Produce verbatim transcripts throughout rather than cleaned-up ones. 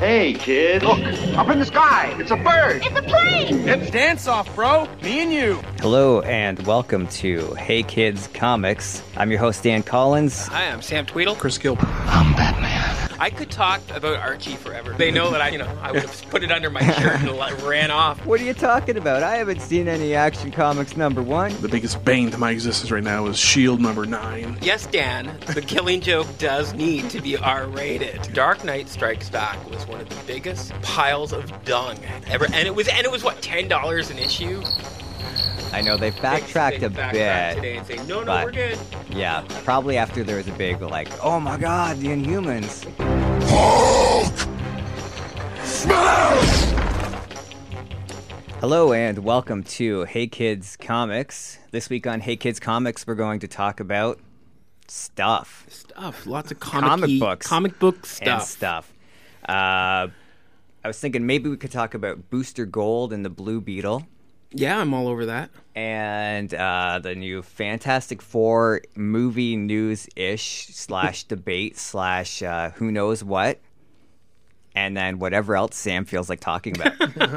Hey, kid. Look, up in the sky. It's a bird. It's a plane. It's dance off, bro. Me and you. Hello and welcome to Hey Kids Comics. I'm your host, Dan Collins. Hi, I'm Sam Tweedle. Chris Gilbert. I'm Batman. I could talk about Archie forever. They know that I, you know, I would have put it under my shirt and like, ran off. What are you talking about? I haven't seen any Action Comics number one. The biggest bane to my existence right now is SHIELD number nine. Yes, Dan, the Killing Joke does need to be R rated. Dark Knight Strikes Back was one of the biggest piles of dung ever, and it was, and it was what, ten dollars an issue? I know they've backtracked They a backtracked bit. today and say, no, no, but- we're good. Yeah, probably after there was a big, like, oh my god, the Inhumans. Hello and welcome to Hey Kids Comics. This week on Hey Kids Comics, we're going to talk about stuff. Stuff, lots of comic Comic books. comic book And stuff. stuff. Uh, I was thinking maybe we could talk about Booster Gold and the Blue Beetle. Yeah, I'm all over that. And uh, the new Fantastic Four movie news-ish slash debate slash uh, who knows what. And then whatever else Sam feels like talking about.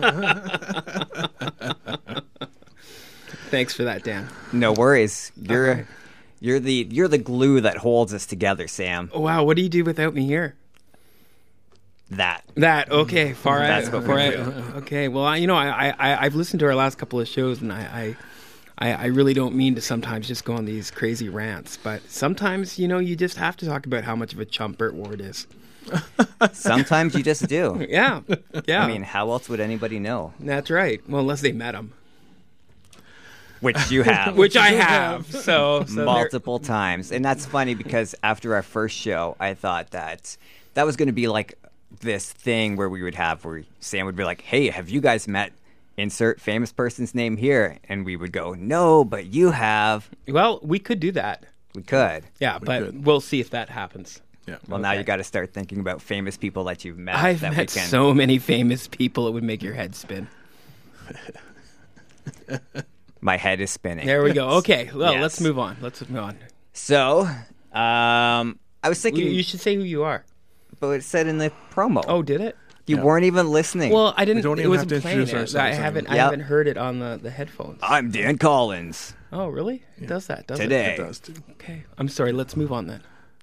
Thanks for that, Dan. No worries. You're you're the you're the glue that holds us together, Sam. Oh, wow, what do you do without me here? That. That okay, far out. That's what far we out. do. Okay, well, I, you know, I, I I've listened to our last couple of shows, and I, I I I really don't mean to sometimes just go on these crazy rants, but sometimes you know you just have to talk about how much of a chump Burt Ward is. Sometimes you just do. Yeah, yeah. I mean, how else would anybody know? That's right. Well, unless they met him, Which you have. which I have. So, so there- multiple times. And that's funny because after our first show, I thought that that was going to be like this thing where we would have where Sam would be like, hey, have you guys met insert famous person's name here? And we would go, no, but you have. well, we could do that. We could. Yeah, but could. we'll see if that happens. Yeah. Well, now Okay. you got to start thinking about famous people that you've met. I've that we met can. so many famous people; it would make your head spin. My head is spinning. There we go. Okay, well, Yes. let's move on. Let's move on. So, um, I was You, thinking, you should say who you are. but it said in the promo. Oh, did it? you Yeah. weren't even listening. Well, I didn't. don't it even wasn't have to playing introduce it. I ourselves haven't. I Yep. haven't heard it on the, the headphones. I'm Dan Collins. Oh, really? It does that? Does Today. It does, too. It? Okay. I'm sorry. Let's move on then.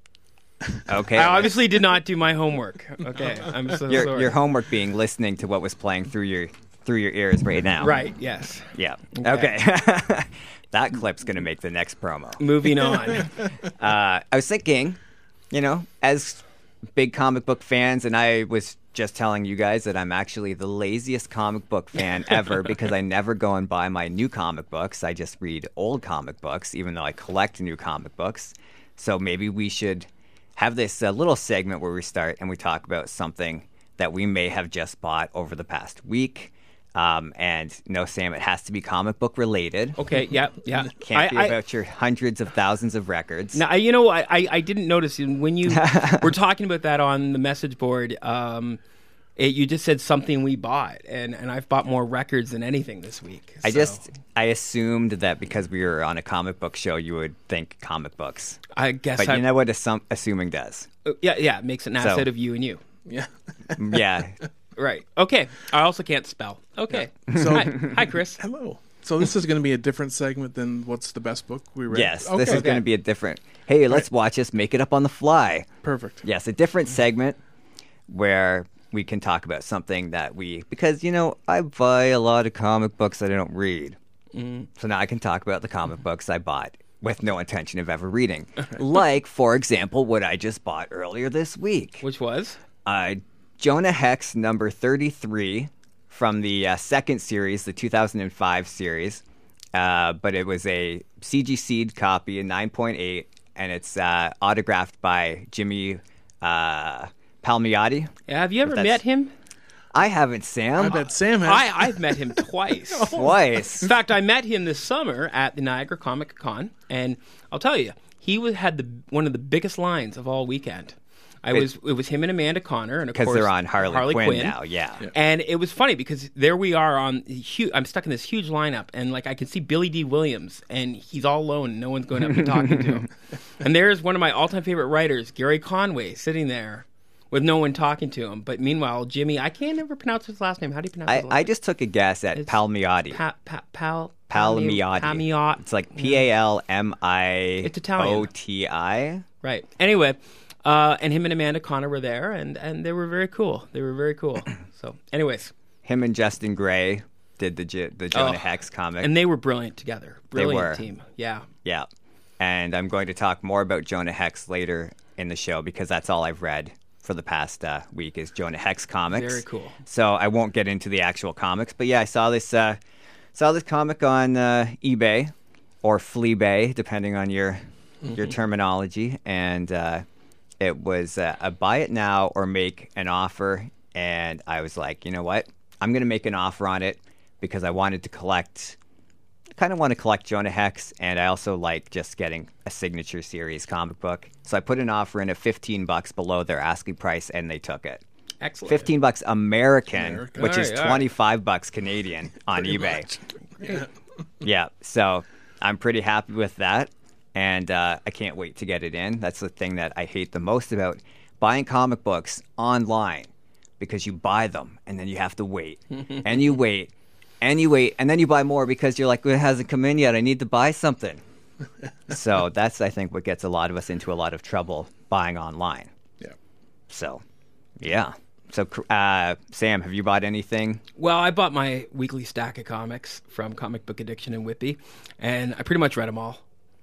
Okay. I obviously did not do my homework. Okay. I'm so your sorry. your homework being listening to what was playing through your through your ears right now. Right. Yes. Yeah. Okay. Okay. That clip's gonna make the next promo. Moving on. Uh, I was thinking, you know, as big comic book fans, and I was just telling you guys that I'm actually the laziest comic book fan ever because I never go and buy my new comic books. I just read old comic books, even though I collect new comic books. So maybe we should have this uh, little segment where we start and we talk about something that we may have just bought over the past week. Um, and no, Sam, it has to be comic book related. Okay. Yeah. Yeah. Can't be I, I, about your hundreds of thousands of records. Now, you know, I, I, I didn't notice when you were talking about that on the message board. Um, it, you just said something we bought, and, and I've bought more records than anything this week. I so. just I assumed that because we were on a comic book show, you would think comic books. I guess But I, you know what assum- assuming does? yeah, yeah, it makes an ass So- out of you and you. Yeah. Yeah. Right. Okay. I also can't spell. Okay. So- hi, hi, Chris. Hello. So this is going to be a different segment than what's the best book we read? Yes. Okay. This is going to be a different. Hey, let's watch us make it up on the fly. Perfect. Yes, a different segment where we can talk about something that we because you know I buy a lot of comic books that I don't read. Mm. So now I can talk about the comic books I bought with no intention of ever reading. Like, for example, what I just bought earlier this week. Which was? Uh, Jonah Hex number thirty-three from the uh, second series, the two thousand five series. Uh, but it was a C G C'd copy, a nine point eight, and it's uh, autographed by Jimmy uh, Palmiotti. Have you ever that's- met him? I haven't, Sam. I bet Sam has. I, I've met him twice. Twice. In fact, I met him this summer at the Niagara Comic Con, and I'll tell you, he was, had the one of the biggest lines of all weekend. I It- was it was him and Amanda Connor, and of Because course they're on Harley, Quinn, now, yeah. Yeah. And it was funny because there we are on huge. I'm stuck in this huge lineup, and like I can see Billy D. Williams, and he's all alone. No one's going up and talking to him. And there's one of my all-time favorite writers, Gary Conway, sitting there with no one talking to him. But meanwhile, Jimmy, I can't ever pronounce his last name. How do you pronounce I, his last I name? just took a guess at It's Palmiotti. Pa, pa, pal, Palmiotti. Palmiotti. It's like P A L M I It's Italian. O T I. Right. Anyway, uh, and him and Amanda Connor were there, and, and they were very cool. They were very cool. So, anyways. Him and Justin Gray did the J- the Jonah Oh, Hex comic. And they were brilliant together. Brilliant were. team. Yeah. Yeah. And I'm going to talk more about Jonah Hex later in the show because that's all I've read for the past uh, week is Jonah Hex comics. Very cool. So I won't get into the actual comics, but yeah, I saw this uh, saw this comic on uh, eBay or Fleabay, depending on your mm-hmm. your terminology, and uh, it was uh, a buy it now or make an offer, and I was like, you know what, I'm going to make an offer on it because I wanted to collect. Kind of want to collect Jonah Hex, and I also like just getting a signature series comic book. So I put an offer in at fifteen bucks below their asking price, and they took it. Excellent. fifteen bucks American, American. which All is right, all right. twenty-five bucks Canadian on eBay. Yeah. Yeah, so I'm pretty happy with that, and uh, I can't wait to get it in. That's the thing that I hate the most about buying comic books online, because you buy them and then you have to wait, and you wait. And you wait, and then you buy more because you're like, well, it hasn't come in yet. I need to buy something. So that's, I think, what gets a lot of us into a lot of trouble buying online. Yeah. So, yeah. So, uh, Sam, have you bought anything? Well, I bought my weekly stack of comics from Comic Book Addiction and Whippy, and I pretty much read them all.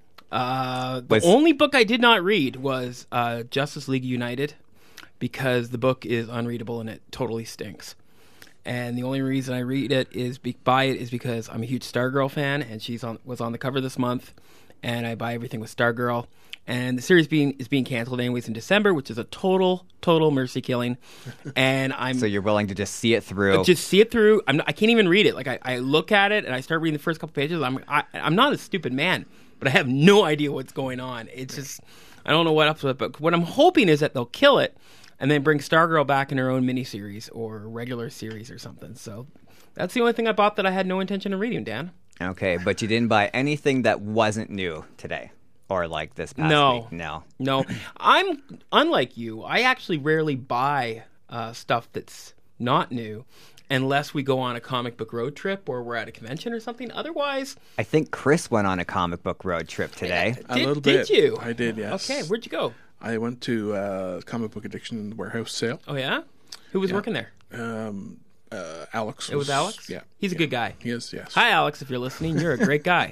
Uh, the Was- only book I did not read was uh, Justice League United, because the book is unreadable and it totally stinks. And the only reason I read it is be- buy it is because I'm a huge Stargirl fan, and she's on was on the cover this month, and I buy everything with Stargirl. And the series being is being canceled anyways in December, which is a total total mercy killing. And I'm So you're willing to just see it through? just see it through. I'm not, I can't even read it. Like I, I look at it and I start reading the first couple pages. I'm I, I'm not a stupid man, but I have no idea what's going on. It's just I don't know what up with it. But what I'm hoping is that they'll kill it and then bring Stargirl back in her own miniseries or regular series or something. So that's the only thing I bought that I had no intention of reading, Dan. Okay, but you didn't buy anything that wasn't new today? Or like this past No. week? No. No, I'm unlike you. I actually rarely buy uh, stuff that's not new unless we go on a comic book road trip or we're at a convention or something. Otherwise, I think Chris went on a comic book road trip today. A did, little did bit. you? I did, yes. Okay, where'd you go? I went to uh, Comic Book Addiction warehouse sale. Oh, yeah? Who was working there? Um, uh, Alex. It was Alex? Yeah. He's a yeah. good guy. He is, yes. Hi, Alex, if you're listening. You're a great guy.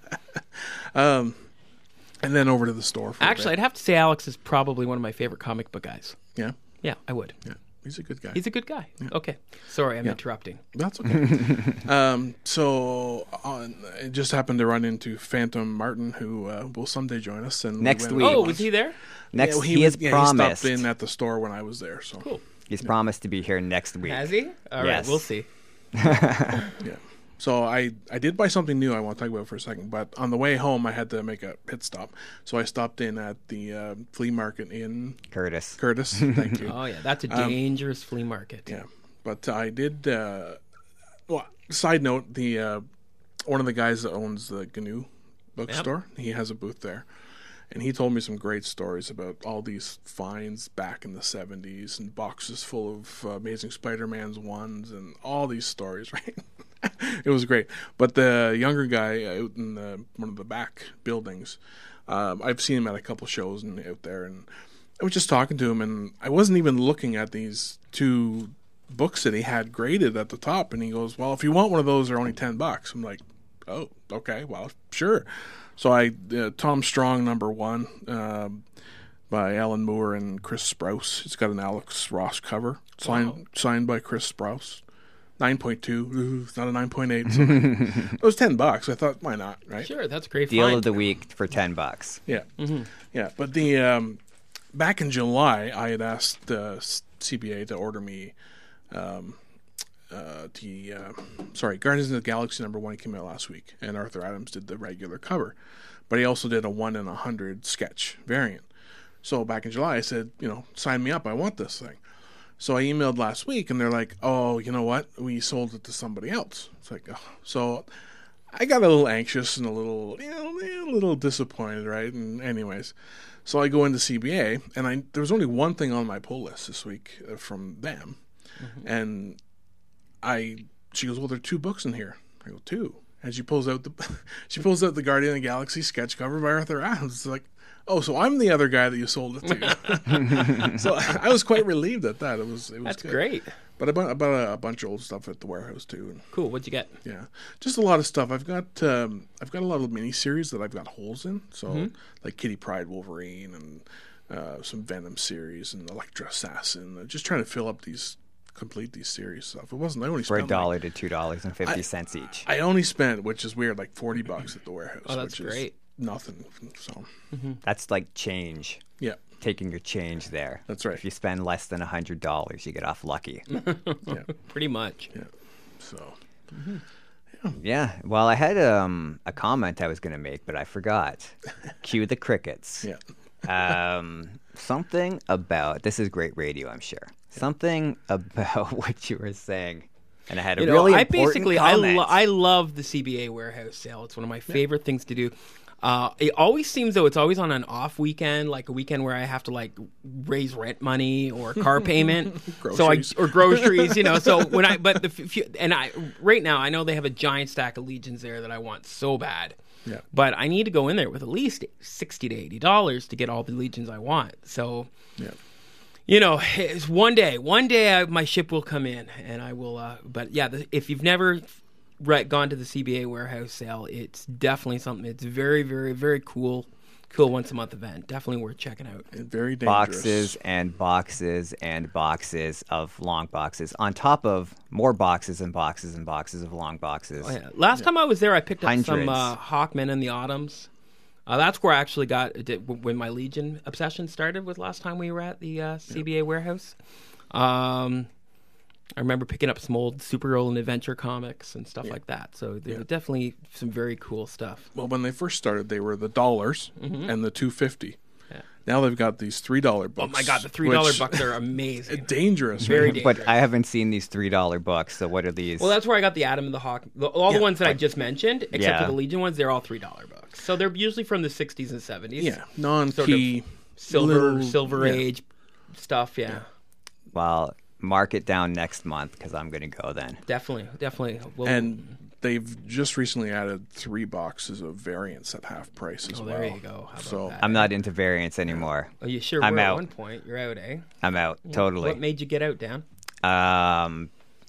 Um, and then over to the store. For Actually, a I'd bit. have to say Alex is probably one of my favorite comic book guys. yeah, Yeah, I would. yeah, he's a good guy. He's a good guy. Okay. Sorry, I'm interrupting. That's okay. um, so on, it just happened to run into Phantom Martin, who uh, will someday join us. And we Next went week. at Oh, lunch. was he there? Next, Yeah, he, was- has yeah, promised. He stopped in at the store when I was there. So Cool. He's promised to be here next week. Has he? All right, Yes. we'll see. yeah. So I, I did buy something new I want to talk about for a second, but on the way home I had to make a pit stop. So I stopped in at the uh, flea market in Curtis. Curtis. Thank you. Oh, yeah, that's a dangerous flea market. Yeah, but I did. Uh, well, side note: the uh, one of the guys that owns the G N U bookstore, he has a booth there, and he told me some great stories about all these finds back in the seventies and boxes full of uh, Amazing Spider-Man's ones and all these stories. Right, it was great. But the younger guy out in the, one of the back buildings, um, I've seen him at a couple shows and out there, and I was just talking to him, and I wasn't even looking at these two books that he had graded at the top, and he goes, well, if you want one of those, they're only ten bucks. I'm like, oh, okay, well, sure. So I, uh, Tom Strong, number one, um, by Alan Moore and Chris Sprouse. It's got an Alex Ross cover, signed Wow. signed by Chris Sprouse. nine point two, Ooh, it's not a nine point eight. So it was ten bucks. I thought, why not, right? Sure, that's a great Deal find. of the week for ten bucks. Yeah, yeah. But the um, back in July, I had asked uh, C B A to order me um, uh, the uh, sorry Guardians of the Galaxy number one came out last week, and Arthur Adams did the regular cover, but he also did a one in a hundred sketch variant. So back in July, I said, you know, sign me up. I want this thing. So I emailed last week, and they're like, oh, you know what? We sold it to somebody else. It's like, oh. So I got a little anxious and a little, you know, a little disappointed, right? And anyways, so I go into C B A, and I there was only one thing on my pull list this week uh, from them, mm-hmm. and I she goes, well, there are two books in here. I go, two, and she pulls out the she pulls out the Guardian of the Galaxy sketch cover by Arthur Adams. It's like, oh, so I'm the other guy that you sold it to. So I was quite relieved at that. It was it was That's good. great. But I bought, I bought a, a bunch of old stuff at the warehouse too. Cool. What'd you get? Yeah, just a lot of stuff. I've got um, I've got a lot of miniseries that I've got holes in. So Mm-hmm. like Kitty Pryde Wolverine and uh, some Venom series and Elektra Assassin. I'm just trying to fill up these, complete these series stuff. It wasn't. I only For a spent dollar like, to two dollars and fifty cents each. I only spent, which is weird, like forty bucks at the warehouse. Oh, that's which great. Is nothing. So That's like change. yeah, Taking your change there. That's right. If you spend less than a hundred dollars, you get off lucky. yeah, Pretty much. yeah. So Yeah. Well, I had um, a comment I was going to make, but I forgot. Cue the crickets. yeah. Um, something about this is great radio, I'm sure. Something about what you were saying, and I had a You know, really I important basically I comment. lo- I love the C B A warehouse sale. It's one of my favorite things to do. Uh, it always seems though it's always on an off weekend, like a weekend where I have to like raise rent money or car payment, so I Groceries. or groceries, you know. So when I but the few, and I right now I know they have a giant stack of Legions there that I want so bad. Yeah. But I need to go in there with at least sixty to eighty dollars to get all the Legions I want. So. Yeah. You know, it's one day, one day I, my ship will come in, and I will. Uh, but yeah, the, if you've never re- gone to the C B A warehouse sale, it's definitely something. It's very, very, very cool, cool once a month event. Definitely worth checking out. Very dangerous. boxes and boxes and boxes of long boxes on top of more boxes and boxes and boxes of long boxes. Oh, yeah. Last time I was there, I picked up some Hundreds. uh, Hawkmen in the Autumns. Uh, that's where I actually got did, when my Legion obsession started. Was last time we were at the uh, C B A warehouse. Um, I remember picking up some old Supergirl and Adventure comics and stuff like that. So there's Yeah. definitely some very cool stuff. Well, when they first started, they were the dollars and the two fifty. Yeah. Now they've got these three dollar Oh books. my god, the three dollar which- bucks are amazing. dangerous. Very right? dangerous. But I haven't seen these three dollar books. So what are these? Well, that's where I got the Atom and the Hawk. The, all the Yeah, ones that I just mentioned, except Yeah. for the Legion ones, they're all three dollar books. So they're usually from the sixties and seventies. Yeah, non-key, silver, little- silver yeah. age stuff. Yeah, Well, mark it down next month because I'm going to go then. definitely, definitely. We'll, And they've just recently added three boxes of variants at half price as oh, well. there you go. How about So that? I'm not into variants anymore. Oh, you sure I'm were out. at one point. You're out, eh? I'm out totally. What made you get out, Dan? Um,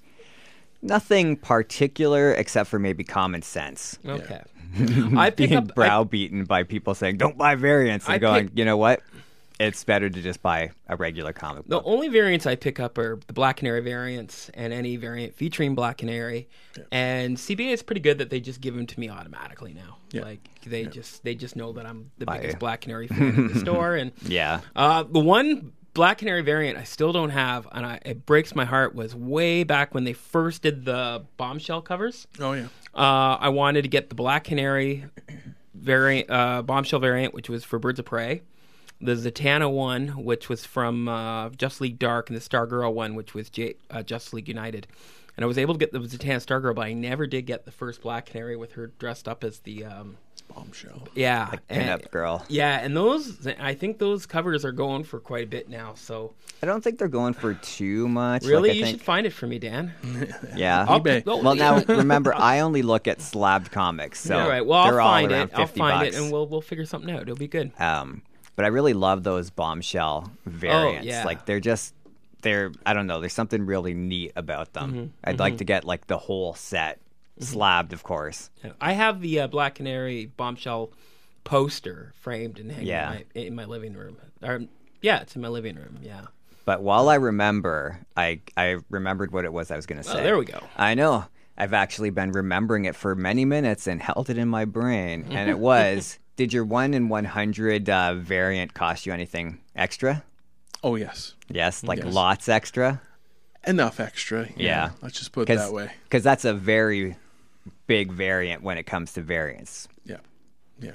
nothing particular except for maybe common sense. Okay. I pick Being up. I, browbeaten by people saying don't buy variants and I going, pick- you know what? It's better to just buy a regular comic the book. only variants I pick up are the Black Canary variants and any variant featuring Black Canary. And C B A is pretty good that they just give them to me automatically now. Yeah. Like they just they just know that I'm the Buy biggest it. Black Canary fan in the store. And Yeah. uh, the one Black Canary variant I still don't have, and I, it breaks my heart, was way back when they first did the Bombshell covers. Oh yeah, Uh, I wanted to get the Black Canary variant, uh, Bombshell variant, which was for Birds of Prey. The Zatanna one, which was from uh, Justice League Dark, and the Stargirl one, which was J- uh, Justice League United. And I was able to get the Zatanna Stargirl, but I never did get the first Black Canary with her dressed up as the um, Bombshell. yeah, Like and- pinup girl. yeah, and those I think those covers are going for quite a bit now. So I don't think they're going for too much. really, like, I you think, should find it for me, Dan. Yeah. I'll- eBay. oh, Well, now remember, I only look at slabbed comics, so all right. Well, I'll they're all find around it. I'll fifty find bucks. it, and we'll we'll figure something out. It'll be good. Um, but I really love those bombshell variants. Oh, yeah. Like they're just they're I don't know. There's something really neat about them. Mm-hmm, I'd like to get like the whole set, slabbed, of course. I have the uh, Black Canary Bombshell poster framed and hanging Yeah. in, my, in my living room. Or, yeah, it's in my living room. Yeah. But while I remember, I I remembered what it was I was going to say. Oh, there we go. I know. I've actually been remembering it for many minutes and held it in my brain. And it was, did your one in one hundred uh, variant cost you anything extra? Oh yes, Yes, like Yes. lots extra? enough extra. Yeah. let's just put it that way. Because that's a very big variant when it comes to variants. Yeah, yeah.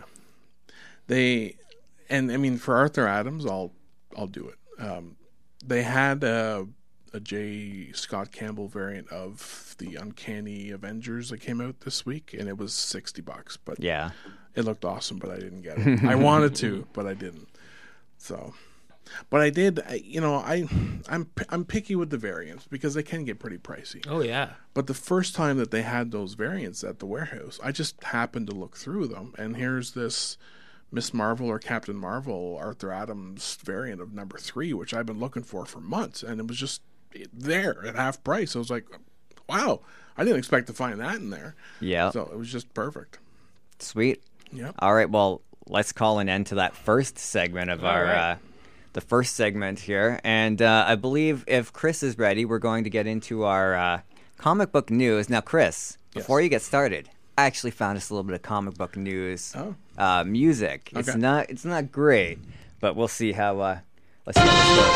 They, and I mean for Arthur Adams, I'll I'll do it. Um, they had a, a J. Scott Campbell variant of the Uncanny Avengers that came out this week, and it was sixty bucks. But Yeah. it looked awesome, but I didn't get it. I wanted to, but I didn't. So, but I did. I, you know, I I'm I'm picky with the variants because they can get pretty pricey. Oh yeah. But the first time that they had those variants at the warehouse, I just happened to look through them, and here's this Miss Marvel or Captain Marvel Arthur Adams variant of number three, which I've been looking for for months, and it was just there at half price. I was like, wow, I didn't expect to find that in there. Yeah. So it was just perfect. Sweet. Yep. All right. Well, let's call an end to that first segment of All our, right. uh, the first segment here. And uh, I believe if Chris is ready, we're going to get into our uh, comic book news. Now, Chris, before Yes. you get started, I actually found us a little bit of comic book news Oh. uh, music. It's Okay. not it's not great, but we'll see how. Uh, let's see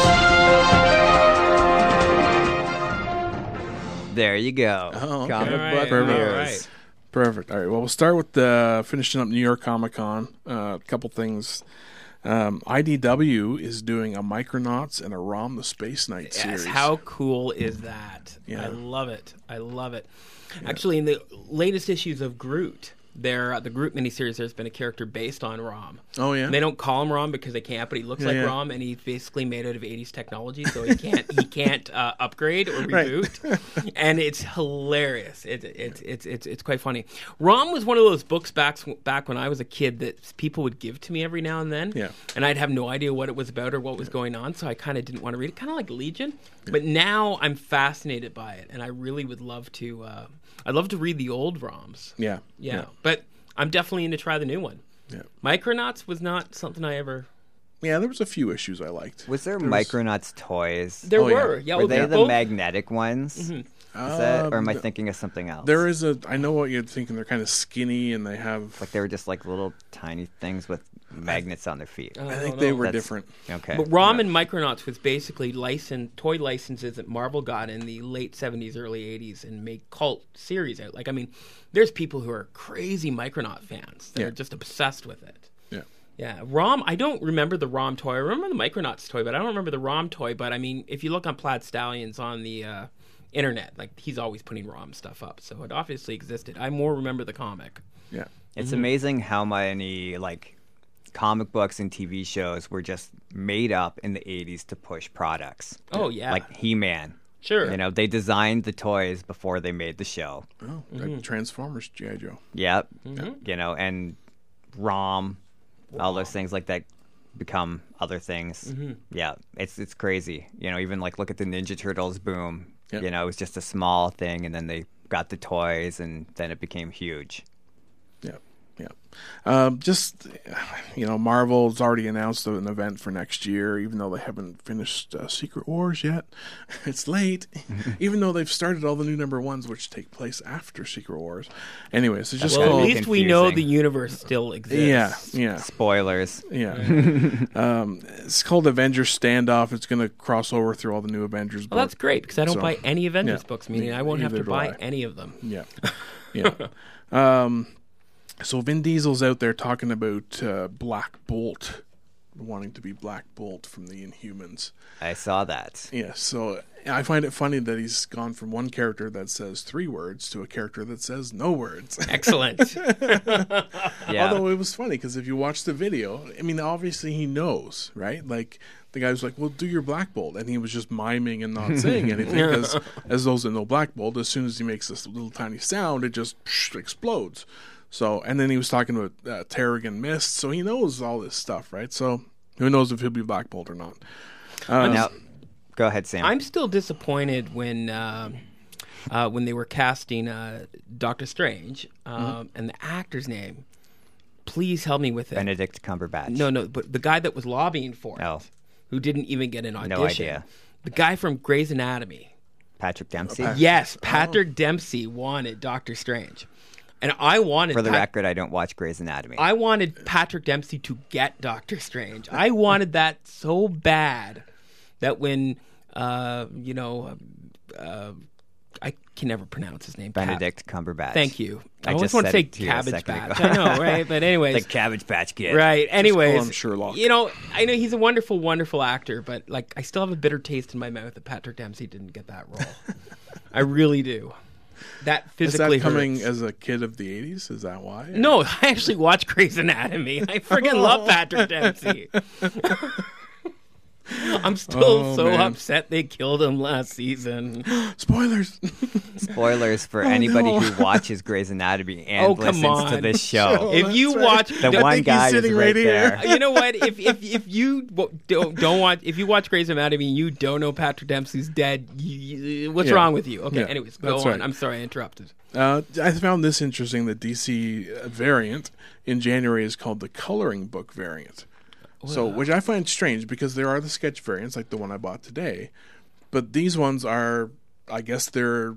how this goes. There you go. Oh, okay. Comic All right, book all news. right. Perfect. All right. Well, we'll start with uh, finishing up New York Comic Con. Uh, a couple things. Um, I D W is doing a Micronauts and a ROM the Space Knight Yes, series. how cool is that? Yeah. I love it. I love it. Actually, in the latest issues of Groot, there uh, the Groot miniseries, there's been a character based on ROM. Oh, yeah? They don't call him ROM because they can't, but he looks Yeah, like yeah. ROM, and he's basically made out of eighties technology, so he can't he can't uh, upgrade or Right. reboot. And it's hilarious. It, it, it's it's it's quite funny. ROM was one of those books back back when I was a kid that people would give to me every now and then. Yeah. And I'd have no idea what it was about or what was going on, so I kind of didn't want to read it, kind of like Legion. But now I'm fascinated by it, and I really would love to. Uh, I'd love to read the old ROMs. Yeah. Yeah, but I'm definitely in to try the new one. Yeah. Micronauts was not something I ever. Yeah, there was a few issues I liked. Was there, There was- Micronauts toys? There Oh, yeah. were, yeah. Were they well, the both- magnetic ones? Is that, or am I Um, thinking of something else? There is a. I know what you're thinking. They're kind of skinny, and they have. Like they were just like little tiny things with magnets on their feet. Uh, I I think don't they know. were That's- different. Okay. But ROM and Micronauts was basically licensed toy licenses that Marvel got in the late seventies, early eighties, and made cult series out. Like, I mean, there's people who are crazy Micronaut fans that Yeah. are just obsessed with it. Yeah. Yeah, ROM. I don't remember the ROM toy. I remember the Micronauts toy, but I don't remember the ROM toy. But I mean, if you look on Plaid Stallions on the uh, internet, like he's always putting ROM stuff up, so it obviously existed. I more remember the comic. Yeah. It's Mm-hmm. amazing how many like comic books and T V shows were just made up in the eighties to push products. Oh yeah, Like He-Man. sure. You know, they designed the toys before they made the show. Oh, Mm-hmm. uh, Transformers, G I Joe. Yep. You know, and ROM, all those things like that become other things. Mm-hmm. Yeah, it's it's crazy. You know, even like look at the Ninja Turtles boom. Yep. You know, it was just a small thing, and then they got the toys, and then it became huge. Yeah, yeah. Um, just you know, Marvel's already announced an event for next year, even though they haven't finished uh, Secret Wars yet. It's late, even though they've started all the new number ones, which take place after Secret Wars. Anyways, it's just well, called. at least we know confusing. the universe still Yeah, exists. yeah, Spoilers. yeah. um, it's called Avengers Standoff. It's going to cross over through all the new Avengers. Well, that's books. great because I don't So, buy any Avengers yeah. books, meaning I won't have Neither to do buy I. any of them. Yeah, yeah. um, so Vin Diesel's out there talking about uh, Black Bolt, wanting to be Black Bolt from the Inhumans. I saw that. Yeah, so I find it funny that he's gone from one character that says three words to a character that says no words. Excellent. Yeah. Although it was funny because if you watch the video, I mean, obviously he knows, right? Like the guy was like, "Well, do your Black Bolt," and he was just miming and not saying anything because, as those that know Black Bolt, as soon as he makes this little tiny sound, it just psh, explodes. So, and then he was talking about uh, Terrigen Mist, so he knows all this stuff, right? So, who knows if he'll be Black Bolt or not? Uh, Now, go ahead, Sam. I'm still disappointed when uh, uh, when they were casting uh, Doctor Strange um, Mm-hmm. and the actor's name. Please help me with it. Benedict Cumberbatch. No, no, but the guy that was lobbying for it, Oh. who didn't even get an audition. No idea. The guy from Grey's Anatomy. Patrick Dempsey. Yes, Patrick Dempsey wanted Doctor Strange, and I wanted. For the Pat- record, I don't watch Grey's Anatomy. I wanted Patrick Dempsey to get Doctor Strange. I wanted that so bad that when uh, you know uh, I can never pronounce his name. Cab- Benedict Cumberbatch. Thank you. I, I always just want to said say it to you a Cabbage second Patch. ago. I know, right? But anyways, The Cabbage Patch Kid. right. Anyways, him Sherlock. you know, I know he's a wonderful, wonderful actor, but like, I still have a bitter taste in my mouth that Patrick Dempsey didn't get that role. I really do. That Is physically that coming hurts. as a kid of the eighties? Is that why? No, I actually watch Grey's Anatomy. I friggin' love Patrick Dempsey. I'm still Oh, so man. upset they killed him last season. Spoilers. Spoilers for anybody no. who watches Grey's Anatomy and Oh, come listens to on. this show. If that's you right. watch The don't- one think he's guy is sitting right right here. there. you know what? If if if you w- don't don't watch if you watch Grey's Anatomy and you don't know Patrick Dempsey's dead, you, you, what's Yeah. wrong with you? Okay, Yeah, anyways, go that's on. right. I'm sorry I interrupted. Uh, I found this interesting. The D C variant in January is called the coloring book variant. So, which I find strange because there are the sketch variants like the one I bought today, but these ones are, I guess they're,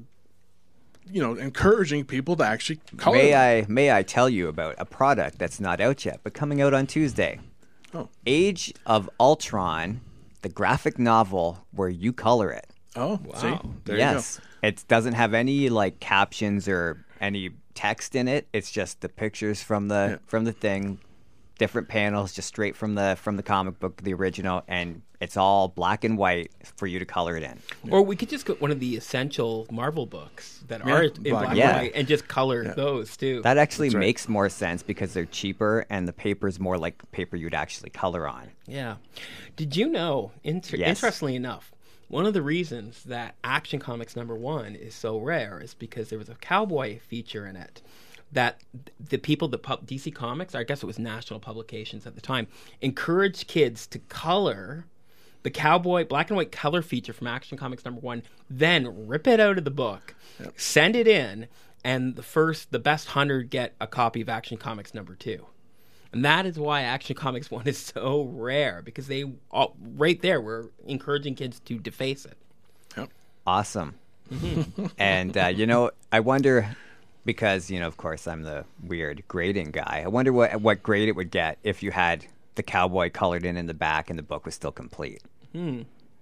you know, encouraging people to actually color. May them. I may I tell you about a product that's not out yet, but coming out on Tuesday. Oh. Age of Ultron, the graphic novel where you color it. Oh, see, Wow. there yes. It doesn't have any like captions or any text in it. It's just the pictures from the Yeah. from the thing, different panels just straight from the from the comic book, the original, and it's all black and white for you to color it in. Or we could just get one of the essential Marvel books that Yeah, are in black black and and white. white and just color those too. That actually That's right. makes more sense because they're cheaper and the paper's more like paper you'd actually color on. Yeah. Did you know, inter- Yes. interestingly enough, one of the reasons that Action Comics number one is so rare is because there was a cowboy feature in it that the people that pub- D C Comics, I guess it was National Publications at the time, encouraged kids to color the cowboy black and white color feature from Action Comics number one, then rip it out of the book, send it in, and the first, the best hundred get a copy of Action Comics number two. And that is why Action Comics one is so rare, because they, all, right there, were encouraging kids to deface it. Yep. Awesome. And, uh, you know, I wonder, because, you know, of course, I'm the weird grading guy. I wonder what what grade it would get if you had the cowboy colored in in the back and the book was still complete. Hmm.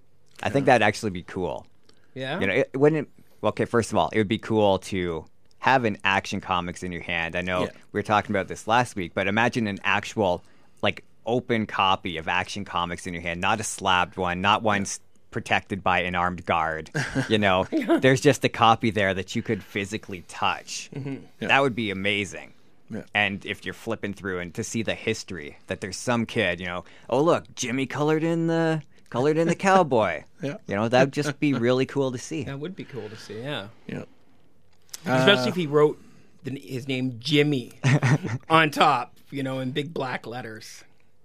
I think that'd actually be cool. Yeah? You know, it, it wouldn't. Well, okay, first of all, it would be cool to have an Action Comics in your hand. I know Yeah. we were talking about this last week, but imagine an actual, like, open copy of Action Comics in your hand, not a slabbed one, not one s protected by an armed guard. You know, there's just a copy there that you could physically touch. Yeah. That would be amazing. Yeah. And if you're flipping through and to see the history that there's some kid, you know, oh look, Jimmy colored in the colored in the cowboy. Yeah. You know, that'd just be really cool to see. That would be cool to see, yeah. Yeah. Especially if he wrote the, his name Jimmy on top, you know, in big black letters.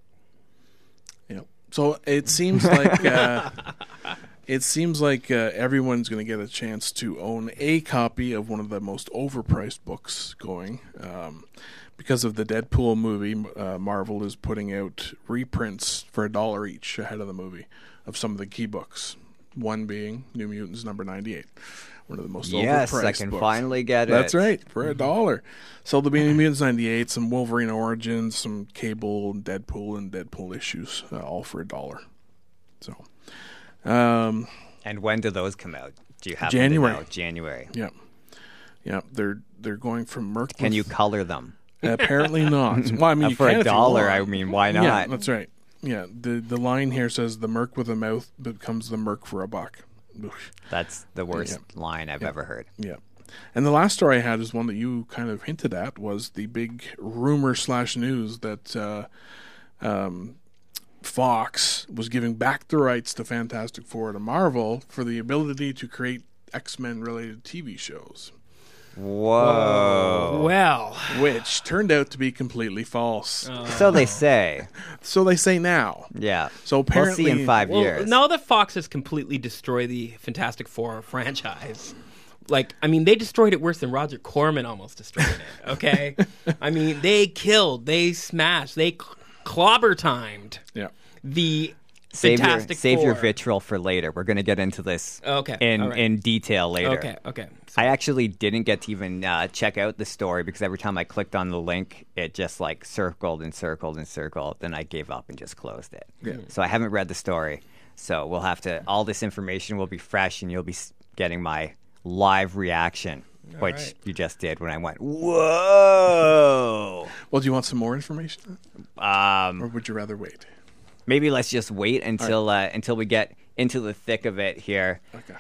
Yep. So it seems like uh, it seems like uh, everyone's going to get a chance to own a copy of one of the most overpriced books going. Um, because of the Deadpool movie, uh, Marvel is putting out reprints for a dollar each ahead of the movie of some of the key books. One being New Mutants number ninety-eight, one of the most Yes, overpriced I can books. finally get it. That's right, for a dollar. So there'll be New Mutants ninety-eight, some Wolverine Origins, some Cable, Deadpool, and Deadpool issues, uh, all for a dollar. So, um, And when do those come out? Do you have January. January. yeah, yeah, they're they're going from Merc. Can with- you color them? Apparently not. Well, I mean, Uh, you for can a if you dollar, want. I mean, why Yeah, not? that's right. Yeah, the the line here says the Merc with a mouth becomes the Merc for a buck. Oof. That's the worst line I've ever heard. Yeah. And the last story I had is one that you kind of hinted at, was the big rumor slash news that uh, um, Fox was giving back the rights to Fantastic Four to Marvel for the ability to create X-Men related T V shows, Whoa. Well, which turned out to be completely false. So they say. So they say now. Yeah. So We'll apparently, see in five well, years. now that Fox has completely destroyed the Fantastic Four franchise, like, I mean, they destroyed it worse than Roger Corman almost destroyed it, okay? I mean, they killed, they smashed, they cl- clobber-timed Yeah. the Save your, Fantastic save Four. your vitriol for later. We're going to get into this Okay, in, all right. in detail later. Okay, okay. So, I actually didn't get to even uh, check out the story because every time I clicked on the link, it just like circled and circled and circled. Then I gave up and just closed it. Yeah. So I haven't read the story. So we'll have to, all this information will be fresh and you'll be s- getting my live reaction, which right. you just did when I went, whoa. Well, do you want some more information? Um, or would you rather wait? maybe let's just wait until uh, until we get into the thick of it here. Okay.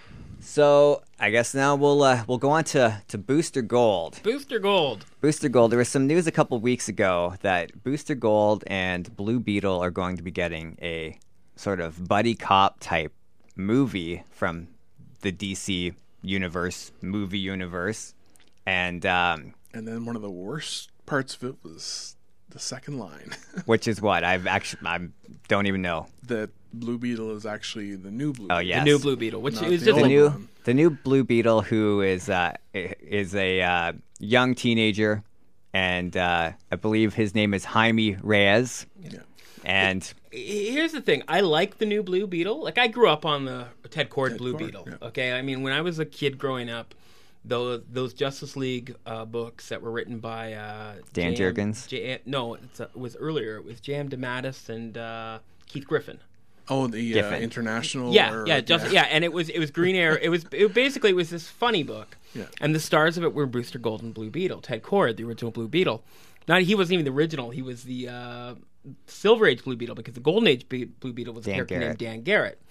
So I guess now we'll uh, we'll go on to, to Booster Gold. Booster Gold. Booster Gold. There was some news a couple weeks ago that Booster Gold and Blue Beetle are going to be getting a sort of buddy cop type movie from the D C universe, movie universe, and um, And then one of the worst parts of it was the second line. which is what I've actually I don't even know. That Blue Beetle is actually the new Blue Oh Beetle. yes, The new Blue Beetle, which Not is the just old the like, new one. the new Blue Beetle, who is uh, is a uh, young teenager, and uh, I believe his name is Jaime Reyes. Yeah. And here's the thing. I like the new Blue Beetle. Like, I grew up on the Ted Kord Blue Kord, Beetle. yeah. Okay, I mean, when I was a kid growing up, those those Justice League uh, books that were written by uh, Dan J M Jurgens? J- no, it's, uh, it was earlier. It was J M DeMatteis and uh, Keith Griffin. Oh, the uh, Giffen. international. Yeah, or- yeah, just yeah. and it was it was Green Arrow. It was it basically it was this funny book, Yeah. and the stars of it were Booster Gold and Blue Beetle. Ted Kord, the original Blue Beetle. Not he wasn't even the original. He was the uh, Silver Age Blue Beetle, because the Golden Age Be- Blue Beetle was a Dan character Garrett. named Dan Garrett,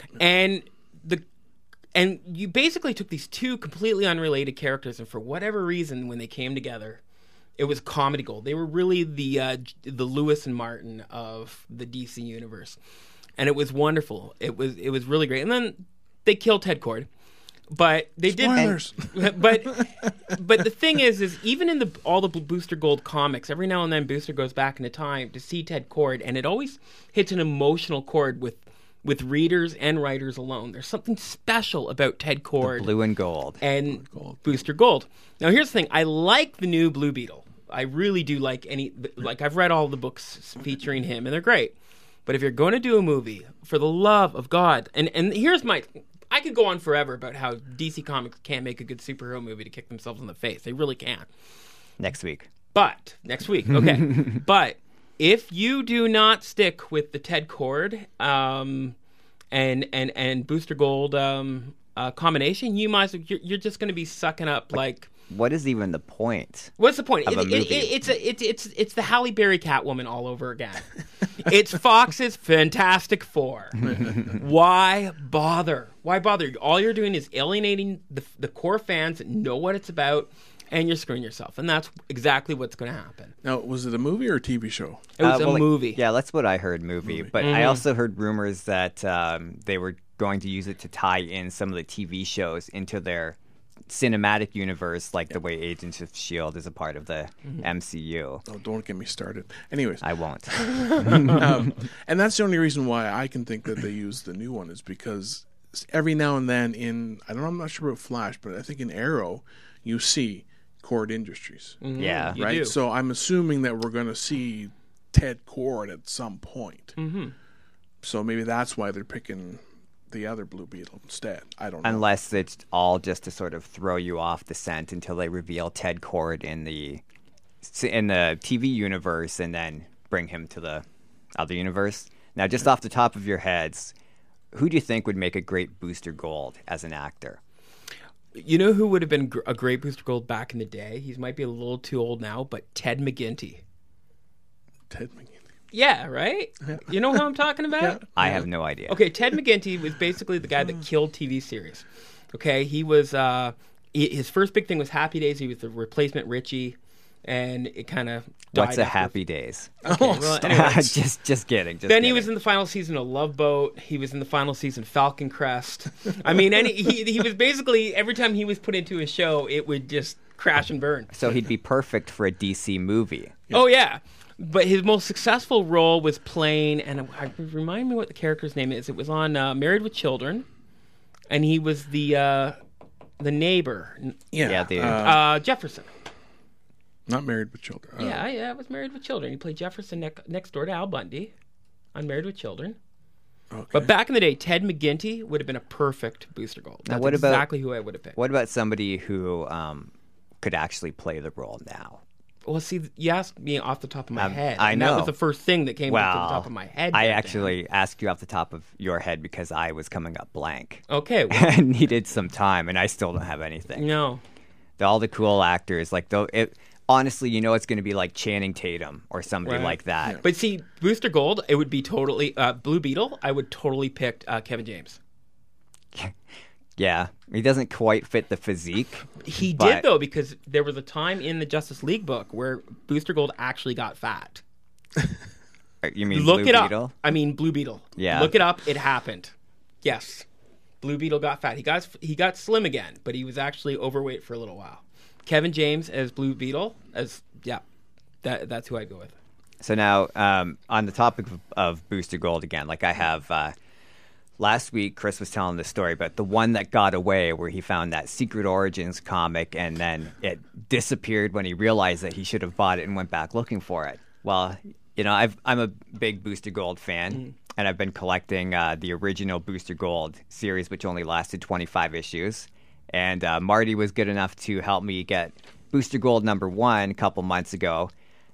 and the and you basically took these two completely unrelated characters, and for whatever reason, when they came together, it was comedy gold. They were really the uh, the Lewis and Martin of the D C universe. And it was wonderful. It was it was really great. And then they killed Ted Kord, but they Spoilers. did. But but the thing is, is even in the all the Booster Gold comics, every now and then Booster goes back into time to see Ted Kord, and it always hits an emotional chord with with readers and writers alone. There's something special about Ted Kord Blue and Gold. and Booster Gold. Now, here's the thing. I like the new Blue Beetle. I really do like any. Like, I've read all the books featuring him, and they're great. But if you're going to do a movie, for the love of God, and, and here's my... I could go on forever about how D C Comics can't make a good superhero movie to kick themselves in the face. They really can't. Next week. But, next week, okay. But if you do not stick with the Ted Kord um, and, and, and Booster Gold um, uh, combination, you might as well, you're, you're just going to be sucking up like... What is even the point? What's the point? Of It, a it, movie. it, it's a, it's it's it's the Halle Berry Catwoman all over again. It's Fox's Fantastic Four. Why bother? Why bother? All you're doing is alienating the the core fans that know what it's about, and you're screwing yourself. And that's exactly what's going to happen. Now, was it a movie or a T V show? It was Uh, well, a like- movie. Yeah, that's what I heard, movie. But I also heard rumors that um, they were going to use it to tie in some of the T V shows into their cinematic universe, like the way Agents of S H I E L D is a part of the M C U. Oh, don't get me started. Anyways, I won't. um, and that's the only reason why I can think that they use the new one is because every now and then in, I don't know, I'm not sure about Flash, but I think in Arrow, you see Kord Industries, Yeah. You right? do. So I'm assuming that we're going to see Ted Kord at some point. Mm-hmm. So maybe that's why they're picking the other Blue Beetle instead. I don't know. Unless it's all just to sort of throw you off the scent until they reveal Ted Kord in the in the T V universe and then bring him to the other universe. Now, just off the top of your heads, who do you think would make a great Booster Gold as an actor? You know who would have been gr- a great Booster Gold back in the day? He might be a little too old now, but Ted McGinty. Ted McGinley. Yeah, right? You know who I'm talking about? I have no idea. Okay, Ted McGinty was basically the guy that killed T V series. Okay, he was uh, he, his first big thing was Happy Days. He was the replacement Richie, and it kind of What's a Happy Days? Okay, well, anyway. just, just kidding. Just Then he kidding. was in the final season of Love Boat. He was in the final season of Falcon Crest. I mean, any, he he was basically every time he was put into a show, it would just crash and burn. So he'd be perfect for a D C movie. Oh yeah. But his most successful role was playing, and I, remind me what the character's name is. It was on uh, Married with Children, and he was the uh, the neighbor, Yeah. Yeah, the- uh, uh, Jefferson. not Married with Children. Uh, Yeah, yeah, it was Married with Children. He played Jefferson ne- next door to Al Bundy on Married with Children. Okay. But back in the day, Ted McGinty would have been a perfect Booster Gold. That's what about- exactly who I would have picked. What about somebody who um, could actually play the role now? Well, see, you asked me off the top of my Um, head. I and know. That was the first thing that came Well, up to the top of my head. I there, Dan. actually asked you off the top of your head because I was coming up blank. Okay. Well, I needed some time, and I still don't have anything. no. The- All the cool actors, like though, it honestly, you know, it's going to be like Channing Tatum or somebody Right. like that. But see, Booster Gold, it would be totally uh, Blue Beetle. I would totally pick uh, Kevin James. Yeah, he doesn't quite fit the physique. He but- did though, because there was a time in the Justice League book where Booster Gold actually got fat. You mean Look Blue it Beetle? up. I mean, Blue Beetle. Yeah. Look it up. It happened. Yes, Blue Beetle got fat. He got he got slim again, but he was actually overweight for a little while. Kevin James as Blue Beetle, as yeah, that that's who I'd go with. So now, um, on the topic of, of Booster Gold again, like I have uh, last week, Chris was telling the story about the one that got away, where he found that Secret Origins comic, and then it disappeared when he realized that he should have bought it and went back looking for it. Well, you know, I've, I'm a big Booster Gold fan, mm. and I've been collecting uh, the original Booster Gold series, which only lasted twenty-five issues. And uh, Marty was good enough to help me get Booster Gold number one a couple months ago,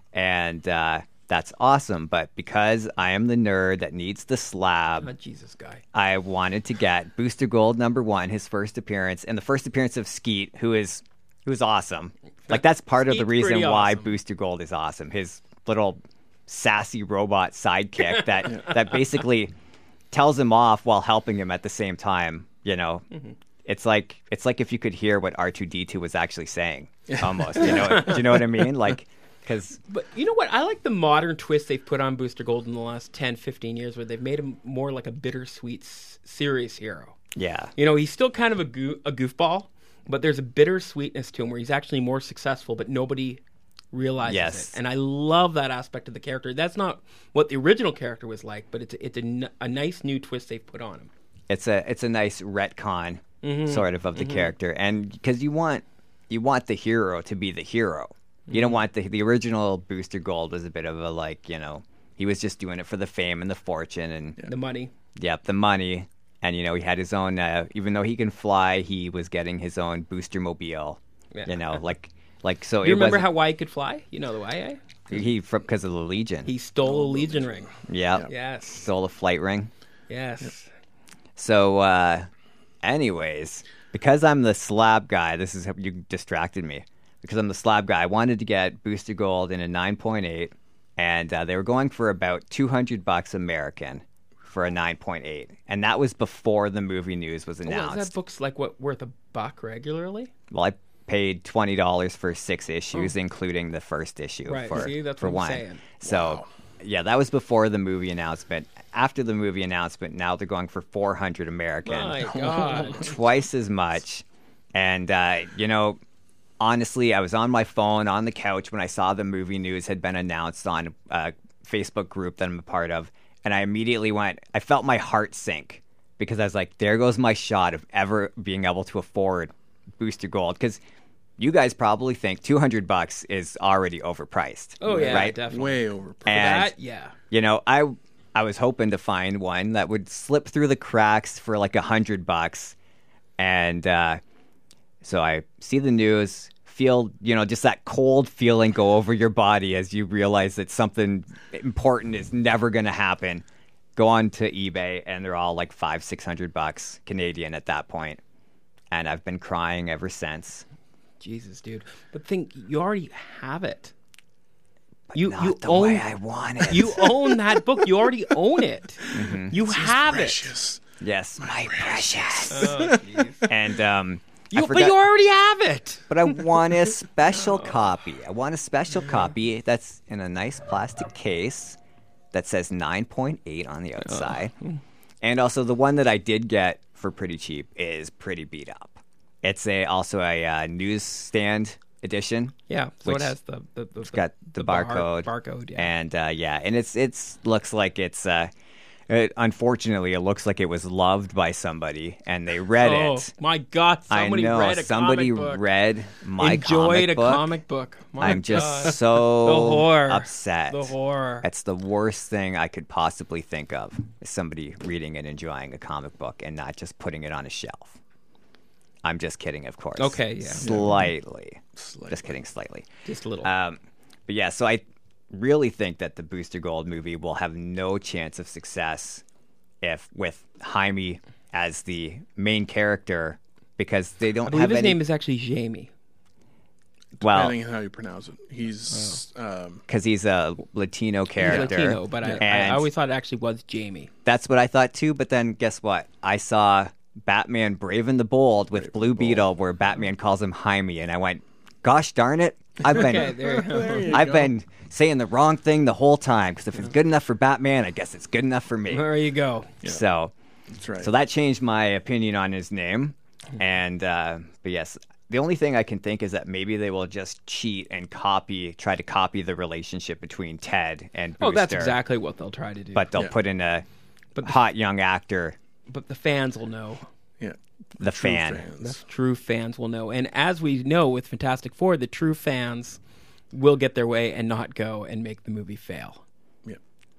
and uh, that's awesome. But because I am the nerd that needs the slab, Oh, Jesus guy. I wanted to get Booster Gold number one, his first appearance, and the first appearance of Skeet, who is who's awesome. Like that's part of the Skeet's reason pretty why awesome. Booster Gold is awesome. His little sassy robot sidekick that that basically tells him off while helping him at the same time. You know, mm-hmm. it's like it's like if you could hear what R two D two was actually saying, almost. You know, do you know what I mean? Like. Cause, But you know what? I like the modern twist they've put on Booster Gold in the last ten, fifteen years, where they've made him more like a bittersweet, s- serious hero. yeah, You know, he's still kind of a, goo- a goofball, but there's a bittersweetness to him where he's actually more successful, but nobody realizes Yes. it. And I love that aspect of the character. That's not what the original character was like, but it's it's a, n- a nice new twist they've put on him. it's a it's a nice retcon Mm-hmm. sort of of the character, and because you want you want the hero to be the hero. You don't want the the original Booster Gold was a bit of a like, you know, he was just doing it for the fame and the fortune and The money. yep, the money. And you know, he had his own uh, even though he can fly, he was getting his own booster mobile. Yeah. You know, like like so You it remember wasn't- how why he could fly? You know the why, eh? he because of the Legion. He stole a Legion ring. yeah. Yes. Stole a flight ring. Yes. So uh anyways, because I'm the slab guy, this is how you distracted me. Because I'm the slab guy, I wanted to get Booster Gold in a nine point eight, and uh, they were going for about two hundred bucks American for a nine point eight, and that was before the movie news was Well, announced. is that book's like what worth a buck regularly? Well, I paid twenty dollars for six issues, including the first issue Right, for, see, that's for what I'm one. saying. So, yeah, that was before the movie announcement. After the movie announcement, now they're going for four hundred American. My God. Twice as much. And, uh, you know, honestly, I was on my phone on the couch when I saw the movie news had been announced on a Facebook group that I'm a part of. And I immediately went, I felt my heart sink because I was like, there goes my shot of ever being able to afford Booster Gold. Because you guys probably think two hundred bucks is already overpriced. Oh yeah, right? definitely. Way over. And, That yeah. you know, I I was hoping to find one that would slip through the cracks for like a hundred bucks. And uh, so I see the news, feel, you know, just that cold feeling go over your body as you realize that something important is never going to happen. Go on to eBay, and they're all like five, six hundred bucks Canadian at that point. And I've been crying ever since. Jesus, dude. But think, you already have it. You Not you the own way I want it. you own that book. You already own it. Mm-hmm. You have Precious. Yes, my precious. it. Oh, jeez. And um, I You, but forgot- you already have it. But I want a special copy. I want a special copy that's in a nice plastic case that says nine point eight on the outside. And also the one that I did get for pretty cheap is pretty beat up. It's a also a uh, newsstand edition. Yeah. So Which it has the the, the, It's got the, bar- barcode. barcode. Yeah. And uh, yeah, and it's it's looks like it's uh, it, unfortunately it looks like it was loved by somebody and they read oh it. my God! Somebody I know read a somebody comic book. read my Enjoyed comic a book. comic book. My I'm just God. so The horror. upset. The horror. That's the worst thing I could possibly think of is somebody reading and enjoying a comic book and not just putting it on a shelf. I'm just kidding, of course. Okay, yeah. Slightly. Slightly. Just kidding, slightly. Just a little. Um, but yeah, so I really think that the Booster Gold movie will have no chance of success if with Jaime as the main character because they don't I believe have his any... name is actually Jamie. well, Depending on how you pronounce it. He's um, because he's a Latino He's character. Latino, but I, I, And- I always thought it actually was Jamie. That's what I thought too, but then guess what? I saw Batman Brave and the Bold with Blue Beetle where Batman calls him Jaime, and I went, gosh darn it. I've been Okay, there you go. there you I've go. been saying the wrong thing the whole time because if it's good enough for Batman, I guess it's good enough for me. There you go. So, That's right. so that changed my opinion on his name. And uh, but yes, the only thing I can think is that maybe they will just cheat and copy, try to copy the relationship between Ted and Booster. Oh, that's exactly what they'll try to do. But they'll Yeah. put in a But the- hot young actor, but the fans will know. yeah. the True fan. fans. The true fans will know. And as we know with Fantastic Four, the true fans will get their way and not go and make the movie fail. Yeah.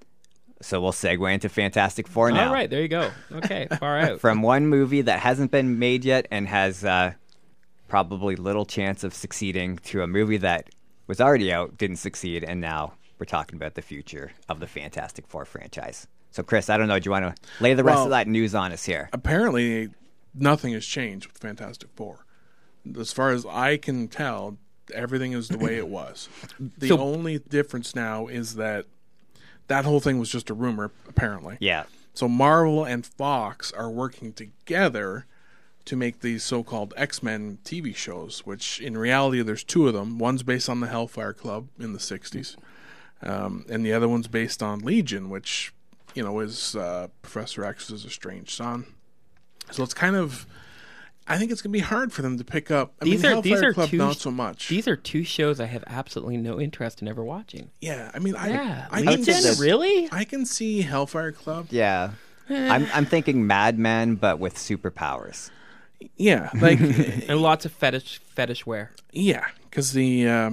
So we'll segue into Fantastic Four now. All right, there you go. Okay, far out. From one movie that hasn't been made yet and has uh, probably little chance of succeeding to a movie that was already out, didn't succeed, and now we're talking about the future of the Fantastic Four franchise. So, Chris, I don't know. Do you want to lay the rest Well, of that news on us here? Apparently, nothing has changed with Fantastic Four. As far as I can tell, everything is the way it was. The So- only difference now is that that whole thing was just a rumor, apparently. Yeah. So Marvel and Fox are working together to make these so-called X-Men T V shows, which in reality there's two of them. One's based on the Hellfire Club in the sixties, um, and the other one's based on Legion, which, you know, is uh, Professor X's estranged son. So it's kind of... I think it's going to be hard for them to pick up. I These mean, are- Hellfire these are Club, two- not so much. These are two shows I have absolutely no interest in ever watching. yeah, I mean, I, Yeah, I, would can say that- see, really? I can see Hellfire Club. Yeah. I'm, I'm thinking Mad Men, but with superpowers. Yeah, like... And lots of fetish fetish wear. Yeah, because the uh,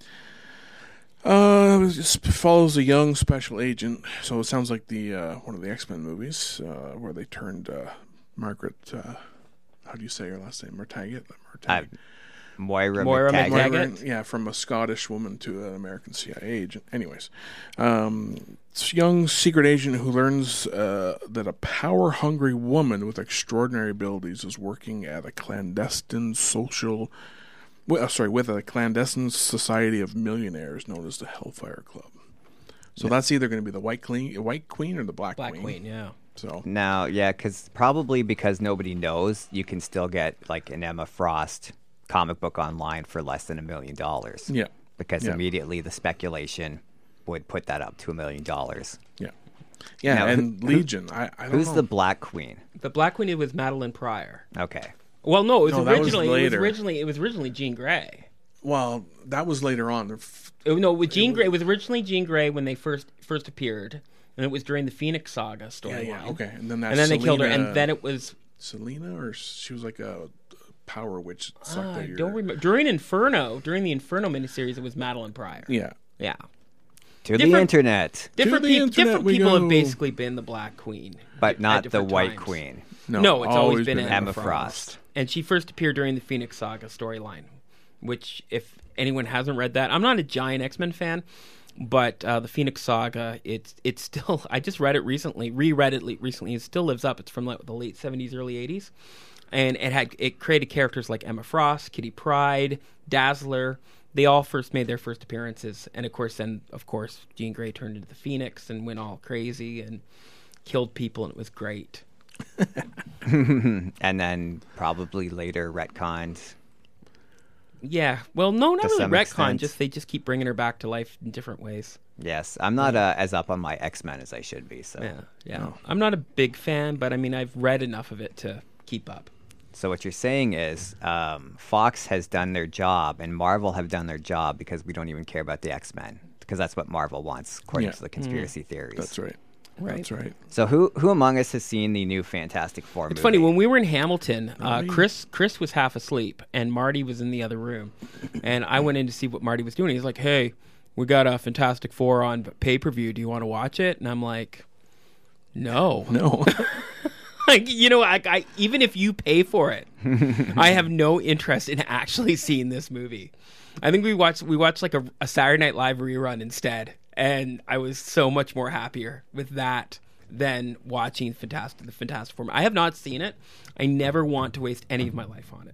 uh, it just follows a young special agent. So it sounds like the uh, one of the X-Men movies uh, where they turned uh, Margaret. Uh, how do you say her last name? Mertaget. Uh, Moira, Moira McTaggart. McTaggart. Moira, yeah, from a Scottish woman to an American C I A agent. Anyways, um, this young secret agent who learns uh, that a power-hungry woman with extraordinary abilities is working at a clandestine social, well, uh, sorry, with a clandestine society of millionaires known as the Hellfire Club. So that's either going to be the White Queen, White Queen, or the Black, Black Queen, yeah. So Now, yeah, because probably because nobody knows, you can still get like an Emma Frost comic book online for less than a million dollars. yeah, Because Yeah. immediately the speculation would put that up to a million dollars. yeah, yeah, Now, and who- Legion. I, I don't Who's know. the Black Queen? The Black Queen was Madeline Pryor. Okay. Well, no, it was No, that was originally it was later. originally it was originally Jean Grey. Well, that was later on. It, no, with Jean Grey, it was originally Jean Grey when they first first appeared, and it was during the Phoenix Saga storyline. Yeah, yeah, okay, and then that And then they killed her, Selena- and then it was Selena, or she was like a power witch that sucked uh, out your... don't remember during Inferno, during the Inferno miniseries, it was Madeline Pryor. Yeah. Yeah. To the Different- internet, Different, the peop- internet different we people go. have basically been the Black Queen, but at not the different White times. Queen. No, it's always, been, Emma Emma Frost. Frost. And she first appeared during the Phoenix Saga storyline, which, if anyone hasn't read that, I'm not a giant X-Men fan, but uh, the Phoenix Saga, it's it's still, I just read it recently, reread it le- recently, it still lives up. It's from like the late seventies, early eighties. And it had it created characters like Emma Frost, Kitty Pryde, Dazzler. They all first made their first appearances. And of course, then, of course, Jean Grey turned into the Phoenix and went all crazy and killed people, and it was great. And then probably later retconned. Yeah, well, no, not To really some retcon. extent. Just they just keep bringing her back to life in different ways. Yes, I'm not uh, as up on my X-Men as I should be. So, Yeah, yeah. I'm not a big fan, but I mean, I've read enough of it to keep up. so what you're saying is um, Fox has done their job and Marvel have done their job because we don't even care about the X-Men because that's what Marvel wants, according Yeah. to the conspiracy theories. That's right. Right. That's right. So who who among us has seen the new Fantastic Four It's movie? funny when we were in Hamilton. Uh, me. Chris Chris was half asleep, and Marty was in the other room, and I went in to see what Marty was doing. He's like, "Hey, we got a Fantastic Four on pay per view. Do you want to watch it?" And I'm like, "No." No. like, you know, I, I even if you pay for it, I have no interest in actually seeing this movie. I think we watched we watched like a, a Saturday Night Live rerun instead, and I was so much more happier with that than watching Fantastic the Fantastic Four. I have not seen it. I never want to waste any of my life on it,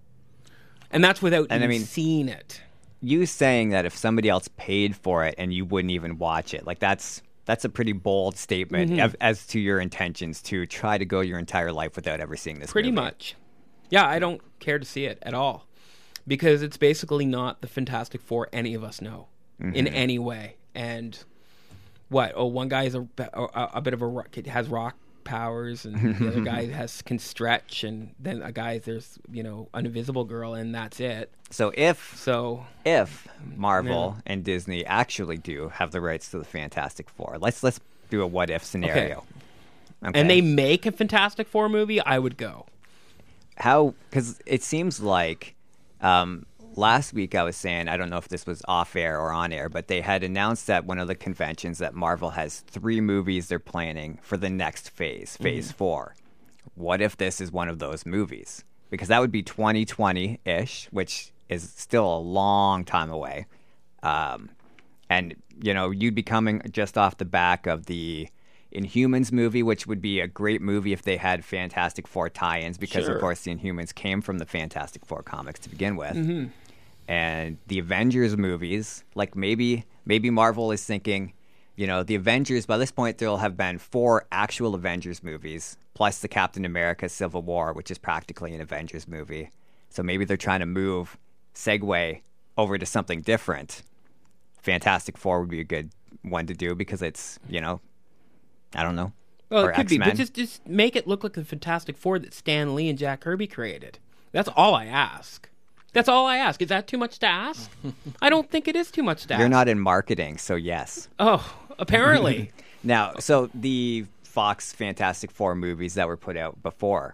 and that's without And I even mean- seeing it. You saying that if somebody else paid for it and you wouldn't even watch it, like that's that's a pretty bold statement Mm-hmm. as, as to your intentions to try to go your entire life without ever seeing this Pretty movie. much. Yeah, I don't care to see it at all because it's basically not the Fantastic Four any of us know Mm-hmm. in any way. And what? Oh, one guy is a, a, a bit of a rock, has rock powers, and the other guy has can stretch, and then a guy there's you know an invisible girl, and that's it. So if So if Marvel and Disney actually do have the rights to the Fantastic Four, let's let's do a what if scenario. Okay. and they make a Fantastic Four movie, I would go. How, because it seems like um, last week I was saying, I don't know if this was off air or on air, but they had announced at one of the conventions that Marvel has three movies they're planning for the next phase, phase four. What if this is one of those movies? Because that would be twenty twenty-ish, which is still a long time away. Um, and, you know, you'd be coming just off the back of the Inhumans movie, which would be a great movie if they had Fantastic Four tie-ins, because Sure. of course the Inhumans came from the Fantastic Four comics to begin with. Mm-hmm. And the Avengers movies, like maybe maybe Marvel is thinking, you know, the Avengers, by this point there'll have been four actual Avengers movies, plus the Captain America Civil War, which is practically an Avengers movie. So maybe they're trying to move, segue over to something different. Fantastic Four would be a good one to do because it's, you know, I don't know. Well, or it could be, X-Men. but just just make it look like the Fantastic Four that Stan Lee and Jack Kirby created. That's all I ask. That's all I ask. Is that too much to ask? I don't think it is too much to ask. You're not in marketing, so yes. Oh, apparently. Now, so the Fox Fantastic Four movies that were put out before,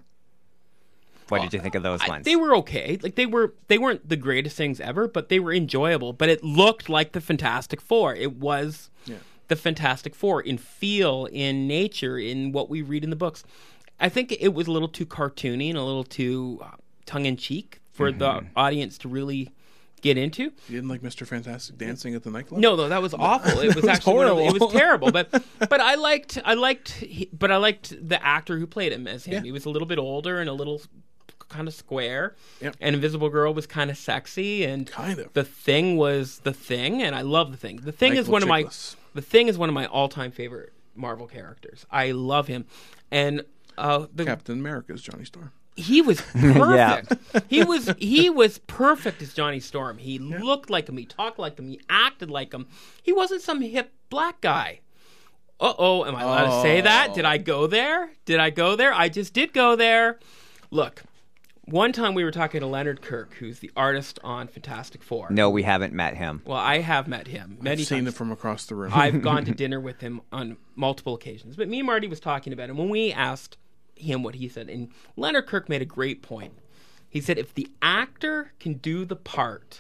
what did you think of those I- ones? they were okay. Like they were they weren't the greatest things ever, but they were enjoyable. But it looked like the Fantastic Four. It was Yeah. the Fantastic Four in feel, in nature, in what we read in the books. I think it was a little too cartoony and a little too uh, tongue in cheek for the audience to really get into. You didn't like Mister Fantastic dancing at the nightclub? No, no, that was awful. It was actually one of the- it was horrible. terrible. But but I liked I liked he- but I liked the actor who played him as him. Yeah. He was a little bit older and a little kind of square. Yep. And Invisible Girl was kind of sexy, and Kind of. the Thing was the Thing, and I love the Thing. The Thing is Michael one of my Chiklis. the Thing is one of my all time favorite Marvel characters. I love him, and uh, the Captain America's Johnny Storm. he was perfect. He was he was perfect as Johnny Storm. He looked like him. He talked like him. He acted like him. He wasn't some hip black guy. Uh oh, am I allowed to say that? Did I go there? Did I go there? I just did go there. Look, one time we were talking to Leonard Kirk, who's the artist on Fantastic Four. No, we haven't met him. Well, I have met him many I've seen times. it from across the room. I've gone to dinner with him on multiple occasions. But me and Marty was talking about him when we asked him what he said. And Leonard Kirk made a great point. He said, if the actor can do the part,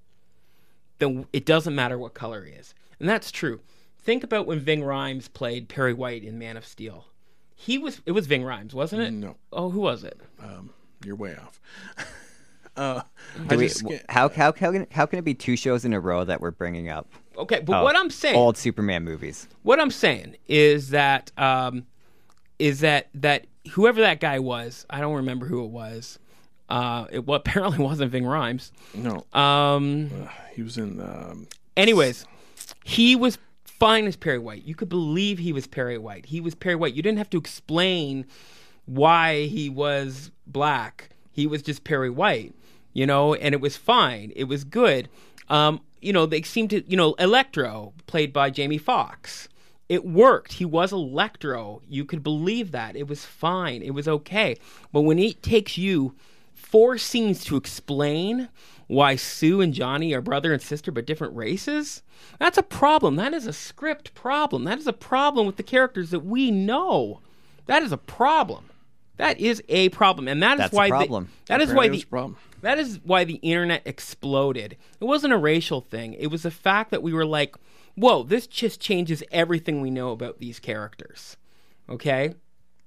then it doesn't matter what color he is. And that's true. Think about when Ving Rhames played Perry White in Man of Steel. He was, it was Ving Rhames, wasn't it? No. Oh, who was it? Um, you're way off. uh, Do I we- just can't- how, how, how, can, how can it be two shows in a row that we're bringing up? Okay, but Oh, what I'm saying... Old Superman movies. What I'm saying is that um, is that that whoever that guy was, I don't remember who it was. Uh, it well, apparently wasn't Ving Rhames. no, Um, he was in. Um, anyways, he was fine as Perry White. You could believe he was Perry White. He was Perry White. You didn't have to explain why he was black. He was just Perry White, you know, and it was fine. It was good. Um, you know, they seemed to, you know, Electro, played by Jamie Foxx. It worked. He was Electro. You could believe that. It was fine. It was okay. But when it takes you four scenes to explain why Sue and Johnny are brother and sister but different races, that's a problem. That is a script problem. That is a problem with the characters that we know. That is a problem. That is a problem. And that is That's a why problem. The, that is why apparently it was the a problem. that is why the internet exploded. It wasn't a racial thing. It was the fact that we were like, whoa, this just changes everything we know about these characters. Okay?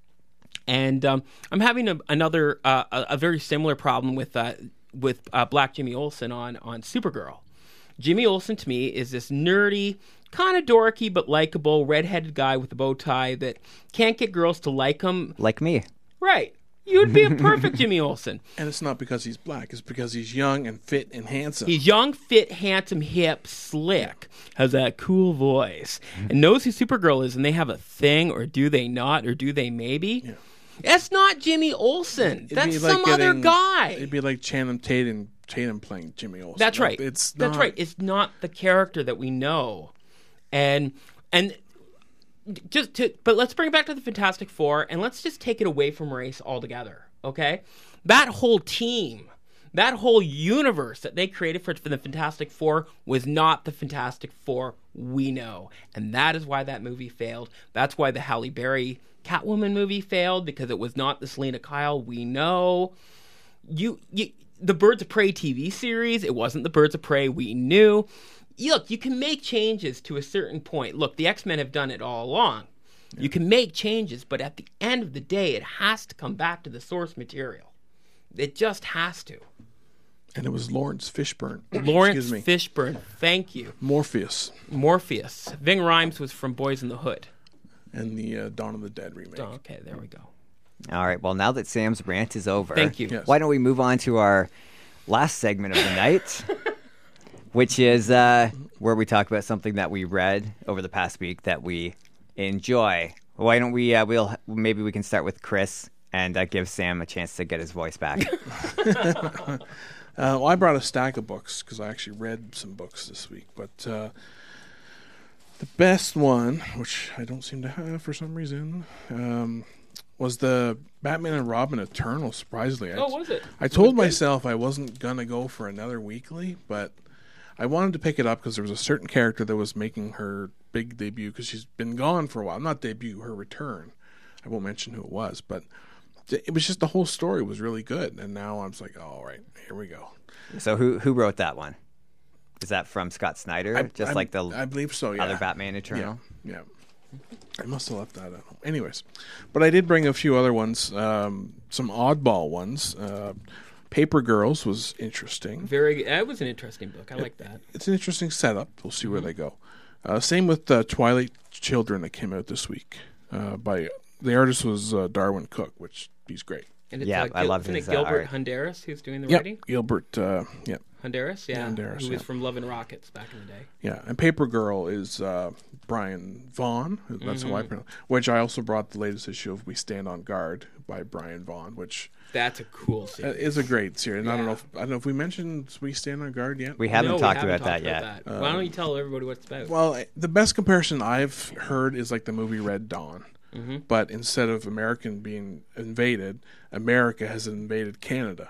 And um, I'm having a, another, uh, a, a very similar problem with uh, with uh, Black Jimmy Olsen on, on Supergirl. Jimmy Olsen, to me, is this nerdy, kind of dorky, but likable, redheaded guy with a bow tie that can't get girls to like him. Like me. Right. You'd be a perfect Jimmy Olsen. And it's not because he's black. It's because he's young and fit and handsome. He's young, fit, handsome, hip, slick, has that cool voice, and knows who Supergirl is, and they have a thing, or do they not, or do they maybe? Yeah. That's not Jimmy Olsen. It'd That's be like some other getting- guy. It'd be like Channing Tatum, Tatum playing Jimmy Olsen. That's right. It's That's not- right. It's not the character that we know, and and just to. But let's bring it back to the Fantastic Four, and let's just take it away from race altogether. Okay, that whole team, that whole universe that they created for, for the Fantastic Four was not the Fantastic Four we know, and that is why that movie failed. That's why the Halle Berry Catwoman movie failed, because it was not the Selena Kyle we know. You, you, the Birds of Prey T V series, it wasn't the Birds of Prey we knew. Look, you can make changes to a certain point. Look, the X-Men have done it all along. You can make changes, but at the end of the day, it has to come back to the source material. It just has to. And it was Lawrence Fishburne. Lawrence Excuse me. Fishburne, thank you. Morpheus Morpheus. Ving Rhames was from Boys in the Hood. and the uh, Dawn of the Dead remake. Oh, okay, there we go. All right. Well, now that Sam's rant is over, Thank you. Yes. why don't we move on to our last segment of the night, which is uh, where we talk about something that we read over the past week that we enjoy. Why don't we? Uh, we'll maybe we can start with Chris and uh, give Sam a chance to get his voice back. Uh, well, I brought a stack of books because I actually read some books this week. But uh, the best one, which I don't seem to have for some reason, um, was the Batman and Robin Eternal, surprisingly. Oh, I, was it? I told myself I wasn't going to go for another weekly, but I wanted to pick it up because there was a certain character that was making her big debut because she's been gone for a while. Not debut, her return. I won't mention who it was, but it was just the whole story was really good. And now I was like, oh, all right, here we go. So who who wrote that one? Is that from Scott Snyder? I- Just I- like the I believe so, yeah. other Batman Eternal? Yeah, yeah. I must have left that at home. Anyways, but I did bring a few other ones, um, some oddball ones. Uh, Paper Girls was interesting. Very. That was an interesting book. I like that. It's an interesting setup. We'll see where they go. Uh, same with uh, Twilight Children that came out this week. Uh, by the artist was uh, Darwin Cook, which he's great. And it's Yeah, uh, I Gil- love isn't his, it uh, Gilbert art. Hunderis who's doing the Yep, writing? Gilbert. Uh, yeah, Hunderis, yeah, Hunderis, who was yeah. from Love and Rockets back in the day. yeah. And Paper Girl is uh, Brian Vaughan. That's how I pronounce. Which I also brought the latest issue of We Stand on Guard by Brian Vaughan, which That's a cool uh, series. is a great series. And I don't Yeah. know. If, I don't know if we mentioned We Stand on Guard yet. We haven't No, we talked haven't about that talked yet. about that. Why don't you tell everybody what it's about? Well, I- the best comparison I've heard is like the movie Red Dawn. Mm-hmm. But instead of American being invaded, America has invaded Canada.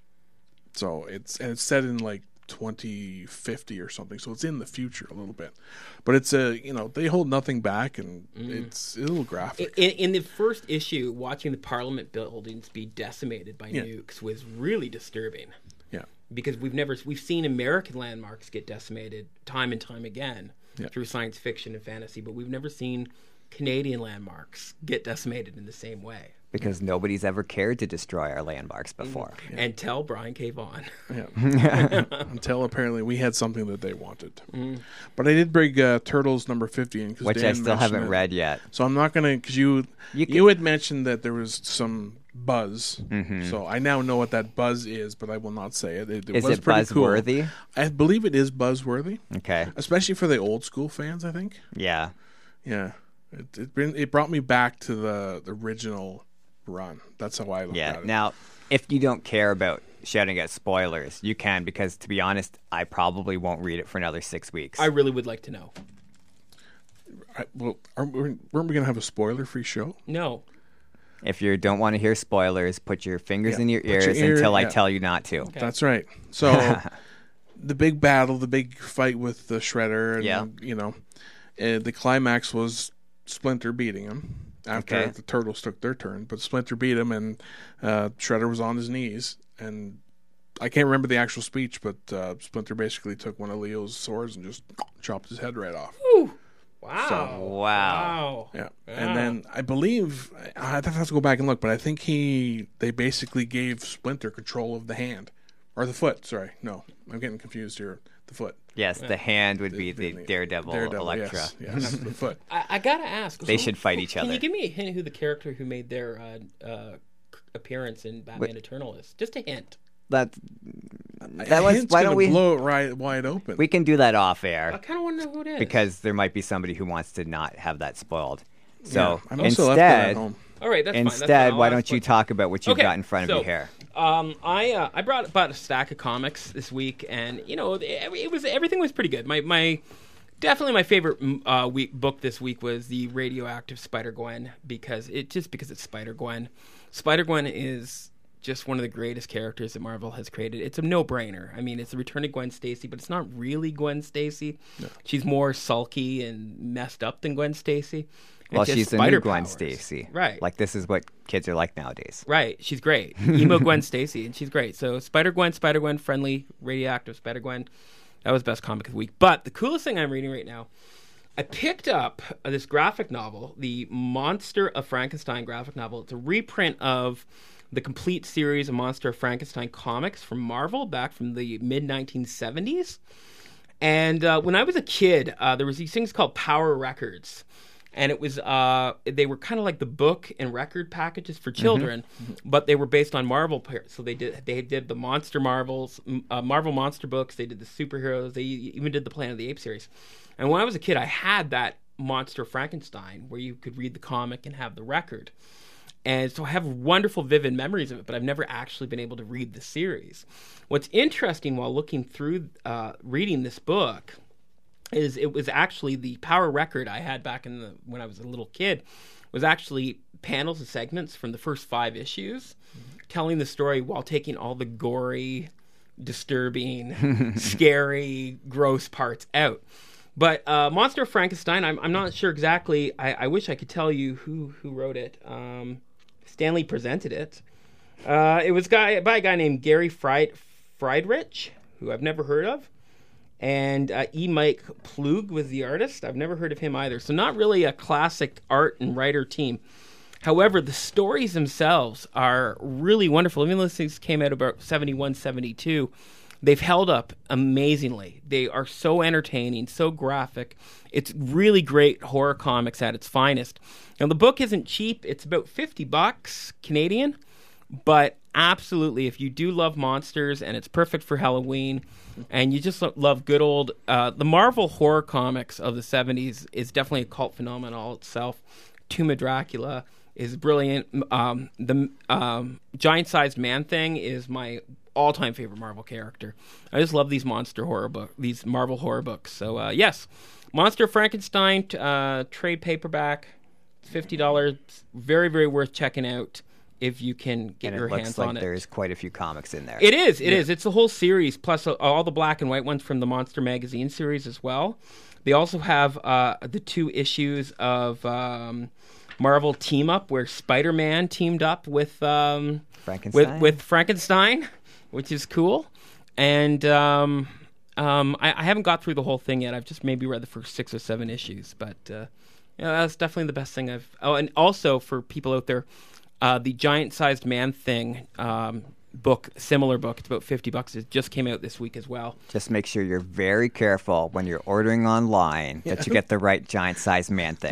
So it's and it's set in like twenty fifty or something. So it's in the future a little bit. But it's a you know they hold nothing back and it's a little graphic. In, in the first issue, watching the Parliament buildings be decimated by Yeah. nukes was really disturbing yeah, because we've never we've seen American landmarks get decimated time and time again Yeah. through science fiction and fantasy, but we've never seen Canadian landmarks get decimated in the same way. Because nobody's ever cared to destroy our landmarks before. And tell Brian K. Vaughan. yeah. Until apparently we had something that they wanted. But I did bring uh, Turtles number fifty in, 'cause Which I Dan still mentioned haven't it. read yet. So I'm not gonna because you You you, can- had mentioned that there was some buzz. So I now know what that buzz is, but I will not say it. It, it Is was it pretty cool. buzzworthy? I believe it is buzzworthy, Okay. especially for the old school fans. I think. Yeah. Yeah, it it, bring, it brought me back to the, the original run. That's how I look Yeah. at it. Now, if you don't care about shouting out spoilers, you can, because to be honest, I probably won't read it for another six weeks. I really would like to know. I, well, aren't we, weren't we gonna have a spoiler free show? No. If you don't want to hear spoilers, put your fingers Yeah, in your put your ears ear- until I yeah. tell you not to. That's right. So the big battle, the big fight with the Shredder, and Yeah. you know, uh, the climax was Splinter beating him after Okay. the Turtles took their turn. But Splinter beat him, and uh, Shredder was on his knees, and I can't remember the actual speech, but uh, Splinter basically took one of Leo's swords and just chopped his head right off. Wow. Wow. So, Wow. Wow. yeah. And then I believe I have to go back and look, but I think he they basically gave Splinter control of the hand or the foot. Sorry, no, I'm getting confused here. The foot. Yes, the hand would be the, The- Daredevil, Daredevil, Elektra. Yes, yes the foot. I, I gotta ask. They who- should fight each Can other. you give me a hint who the character who made their uh, uh, appearance in Batman Eternal is? Just a hint. That A that was. hint's Why gonna don't we? blow it right wide open? We can do that off I air kind of want to know who it is. because there might be somebody who wants to not have that spoiled. Yeah, So I'm also left that at instead, home. all right, that's fine. That's instead, fine. why I'll don't ask you what- talk about what you've Okay, got in front of so- you here? Um, I uh, I brought about a stack of comics this week, and you know, it, it was everything was pretty good. My my definitely my favorite mm, uh, week book this week was the Radioactive Spider-Gwen because it just because it's Spider-Gwen. Spider-Gwen is just one of the greatest characters that Marvel has created. It's a no-brainer. I mean, it's the return of Gwen Stacy, but it's not really Gwen Stacy. No. She's more sulky and messed up than Gwen Stacy. Well, It's just she's the spider new Gwen powers. Stacy. Right. Like, this is what kids are like nowadays. Right, she's great. Emo Gwen Stacy, and she's great. So Spider Gwen, Spider Gwen, friendly, radioactive Spider Gwen. That was best comic of the week. But the coolest thing I'm reading right now, I picked up this graphic novel, the Monster of Frankenstein graphic novel. It's a reprint of the complete series of Monster of Frankenstein comics from Marvel back from the mid nineteen seventies. And uh, when I was a kid, uh, there was these things called Power Records. And it was, uh, they were kind of like the book and record packages for children, mm-hmm. but they were based on Marvel. So they did, they did the Monster Marvels, uh, Marvel Monster books. They did the superheroes. They even did the Planet of the Apes series. And when I was a kid, I had that Monster Frankenstein where you could read the comic and have the record. And so I have wonderful, vivid memories of it, but I've never actually been able to read the series. What's interesting while looking through, uh, reading this book is it was actually the Power record I had back in the when I was a little kid was actually panels and segments from the first five issues mm-hmm. telling the story while taking all the gory, disturbing, scary, gross parts out. But uh, Monster of Frankenstein, I'm, I'm not sure exactly. I, I wish I could tell you who, who wrote it. Um, Stanley presented it. Uh, it was guy by a guy named Gary Fried, Friedrich, who I've never heard of. And uh, E. Mike Plug was the artist. I've never heard of him either. So not really a classic art and writer team. However, the stories themselves are really wonderful. Even though these things came out about seventy-one, seventy-two, they've held up amazingly. They are so entertaining, so graphic. It's really great horror comics at its finest. Now, the book isn't cheap. It's about fifty bucks Canadian. But absolutely, if you do love monsters and it's perfect for Halloween, and you just love good old... Uh, the Marvel horror comics of the seventies is definitely a cult phenomenon all itself. Tomb of Dracula is brilliant. Um, the um, giant-sized Man-Thing is my all-time favorite Marvel character. I just love these monster horror book, these Marvel horror books. So, uh, yes, Monster of Frankenstein, uh, trade paperback, fifty dollars. Very, very worth checking out if you can get and your it looks hands like on it. There's quite a few comics in there. It is. It yeah. is. It's a whole series, plus uh, all the black and white ones from the Monster Magazine series as well. They also have uh, the two issues of um, Marvel Team Up, where Spider-Man teamed up with um, Frankenstein. With, with Frankenstein, which is cool. And um, um, I, I haven't got through the whole thing yet. I've just maybe read the first six or seven issues, but uh, yeah, that's definitely the best thing I've. Oh, and also for people out there. Uh, the Giant-Sized Man-Thing um, book, similar book, it's about fifty bucks. It just came out this week as well. Just make sure you're very careful when you're ordering online yeah. that you get the right Giant-Sized Man-Thing.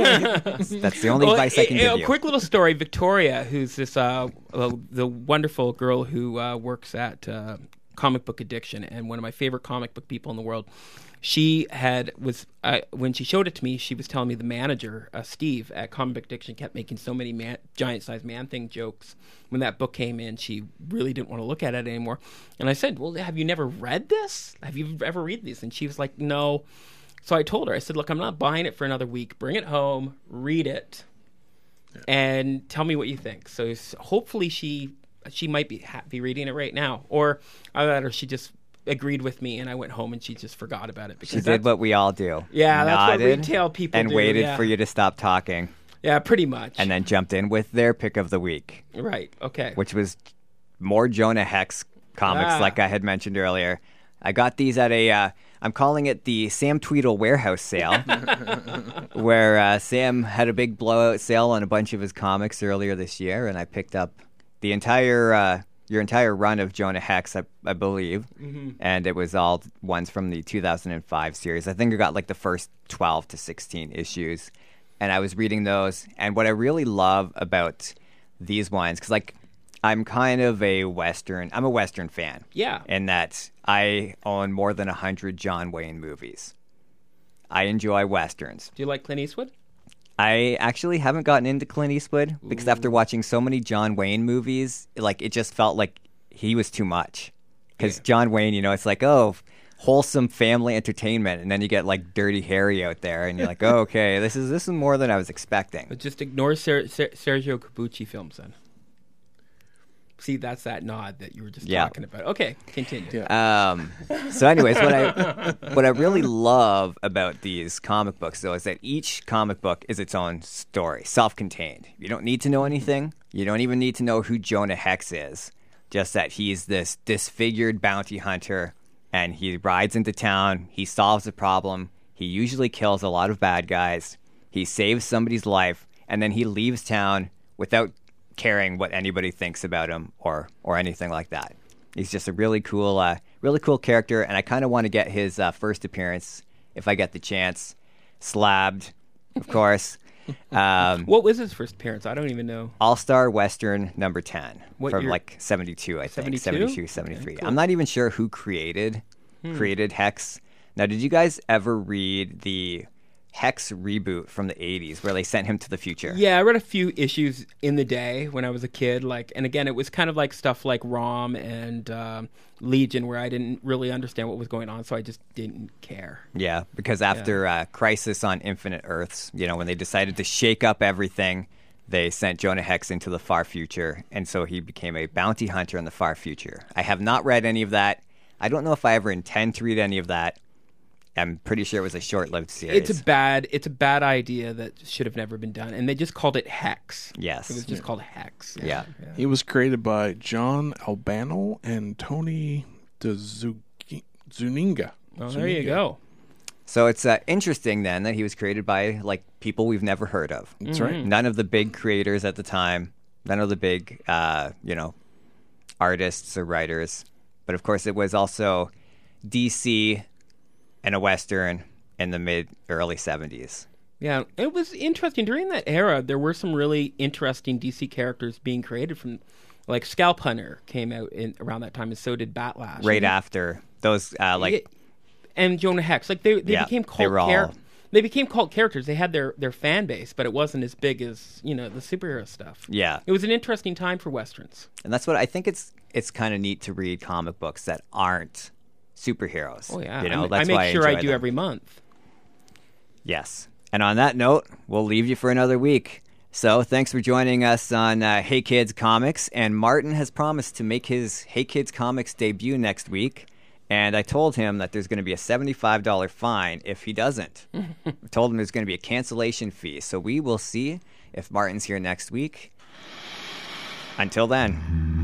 That's the only well, advice I can a, give a you. A quick little story. Victoria, who's this uh, uh, the wonderful girl who uh, works at uh, Comic Book Addiction and one of my favorite comic book people in the world. She had was uh, when she showed it to me. She was telling me the manager, uh, Steve at Comic Book Addiction, kept making so many man, giant-sized Man-Thing jokes. When that book came in, she really didn't want to look at it anymore. And I said, "Well, have you never read this? Have you ever read these?" And she was like, "No." So I told her, I said, "Look, I'm not buying it for another week. Bring it home, read it, yeah. and tell me what you think." So hopefully she she might be happy reading it right now, or either she just agreed with me and I went home and she just forgot about it. Because she did what we all do. Yeah, Nodded that's what retail people and do. And waited yeah. for you to stop talking. Yeah, pretty much. And then jumped in with their pick of the week. Right, okay. Which was more Jonah Hex comics, ah. like I had mentioned earlier. I got these at a... Uh, I'm calling it the Sam Tweedle warehouse sale, where uh, Sam had a big blowout sale on a bunch of his comics earlier this year, and I picked up the entire uh, your entire run of Jonah Hex, I, I believe, mm-hmm. and it was all ones from the two thousand five series. I think I got like the first twelve to sixteen issues, and I was reading those. And what I really love about these ones, because like I'm kind of a Western, I'm a Western fan. Yeah. In that I own more than one hundred John Wayne movies. I enjoy Westerns. Do you like Clint Eastwood? I actually haven't gotten into Clint Eastwood because Ooh. after watching so many John Wayne movies, like it just felt like he was too much. Because yeah. John Wayne, you know, it's like, oh, wholesome family entertainment, and then you get like Dirty Harry out there, and you're like, oh, okay, this is this is more than I was expecting. But just ignore Ser- Ser- Sergio Corbucci films then. See, that's that nod that you were just yeah. talking about. Okay, continue. Yeah. Um, so anyways, what I what I really love about these comic books, though, is that each comic book is its own story, self-contained. You don't need to know anything. You don't even need to know who Jonah Hex is. Just that he's this disfigured bounty hunter, and he rides into town. He solves a problem. He usually kills a lot of bad guys. He saves somebody's life, and then he leaves town without caring what anybody thinks about him or or anything like that. He's just a really cool, uh, really cool character, and I kind of want to get his uh, first appearance if I get the chance. Slabbed, of course. Um, what was his first appearance? I don't even know. All-Star Western number ten what from year? like seventy-two, I think. seventy-two? seventy-two, seventy-three. Okay, cool. I'm not even sure who created hmm. created Hex. Now, did you guys ever read the Hex reboot from the eighties where they sent him to the future? Yeah, I read a few issues in the day when I was a kid. Like, and again, it was kind of like stuff like ROM and um, Legion, where I didn't really understand what was going on, so I just didn't care. Yeah, because after yeah. uh, Crisis on Infinite Earths, you know, when they decided to shake up everything, they sent Jonah Hex into the far future, and so he became a bounty hunter in the far future. I have not read any of that. I don't know if I ever intend to read any of that. I'm pretty sure it was a short-lived series. It's a bad, it's a bad idea that should have never been done, and they just called it Hex. Yes, it was just yeah. called Hex. Yeah. yeah, he was created by John Albano and Tony DeZuniga. Oh, there you go. So it's uh, interesting then that he was created by like people we've never heard of. That's Mm-hmm. right. None of the big creators at the time. None of the big, uh, you know, artists or writers. But of course, it was also D C and a Western in the mid early seventies. Yeah, it was interesting. During that era, there were some really interesting D C characters being created from, like Scalp Hunter came out in around that time, and so did Batlash. Right after those, uh, like, Yeah, and Jonah Hex, like they they Yeah, became they cult were all- char- They became cult characters. They had their, their fan base, but it wasn't as big as, you know, the superhero stuff. yeah, It was an interesting time for Westerns. and that's what I think. It's it's kind of neat to read comic books that aren't superheroes. Oh yeah, you know, I, that's I make why sure I, I, enjoy do them. every month. Yes. And on that note, we'll leave you for another week. So thanks for joining us on uh, Hey Kids Comics. And Martin has promised to make his Hey Kids Comics debut next week. And I told him that there's going to be a seventy-five dollars fine if he doesn't. I told him there's going to be a cancellation fee. So we will see if Martin's here next week. Until then.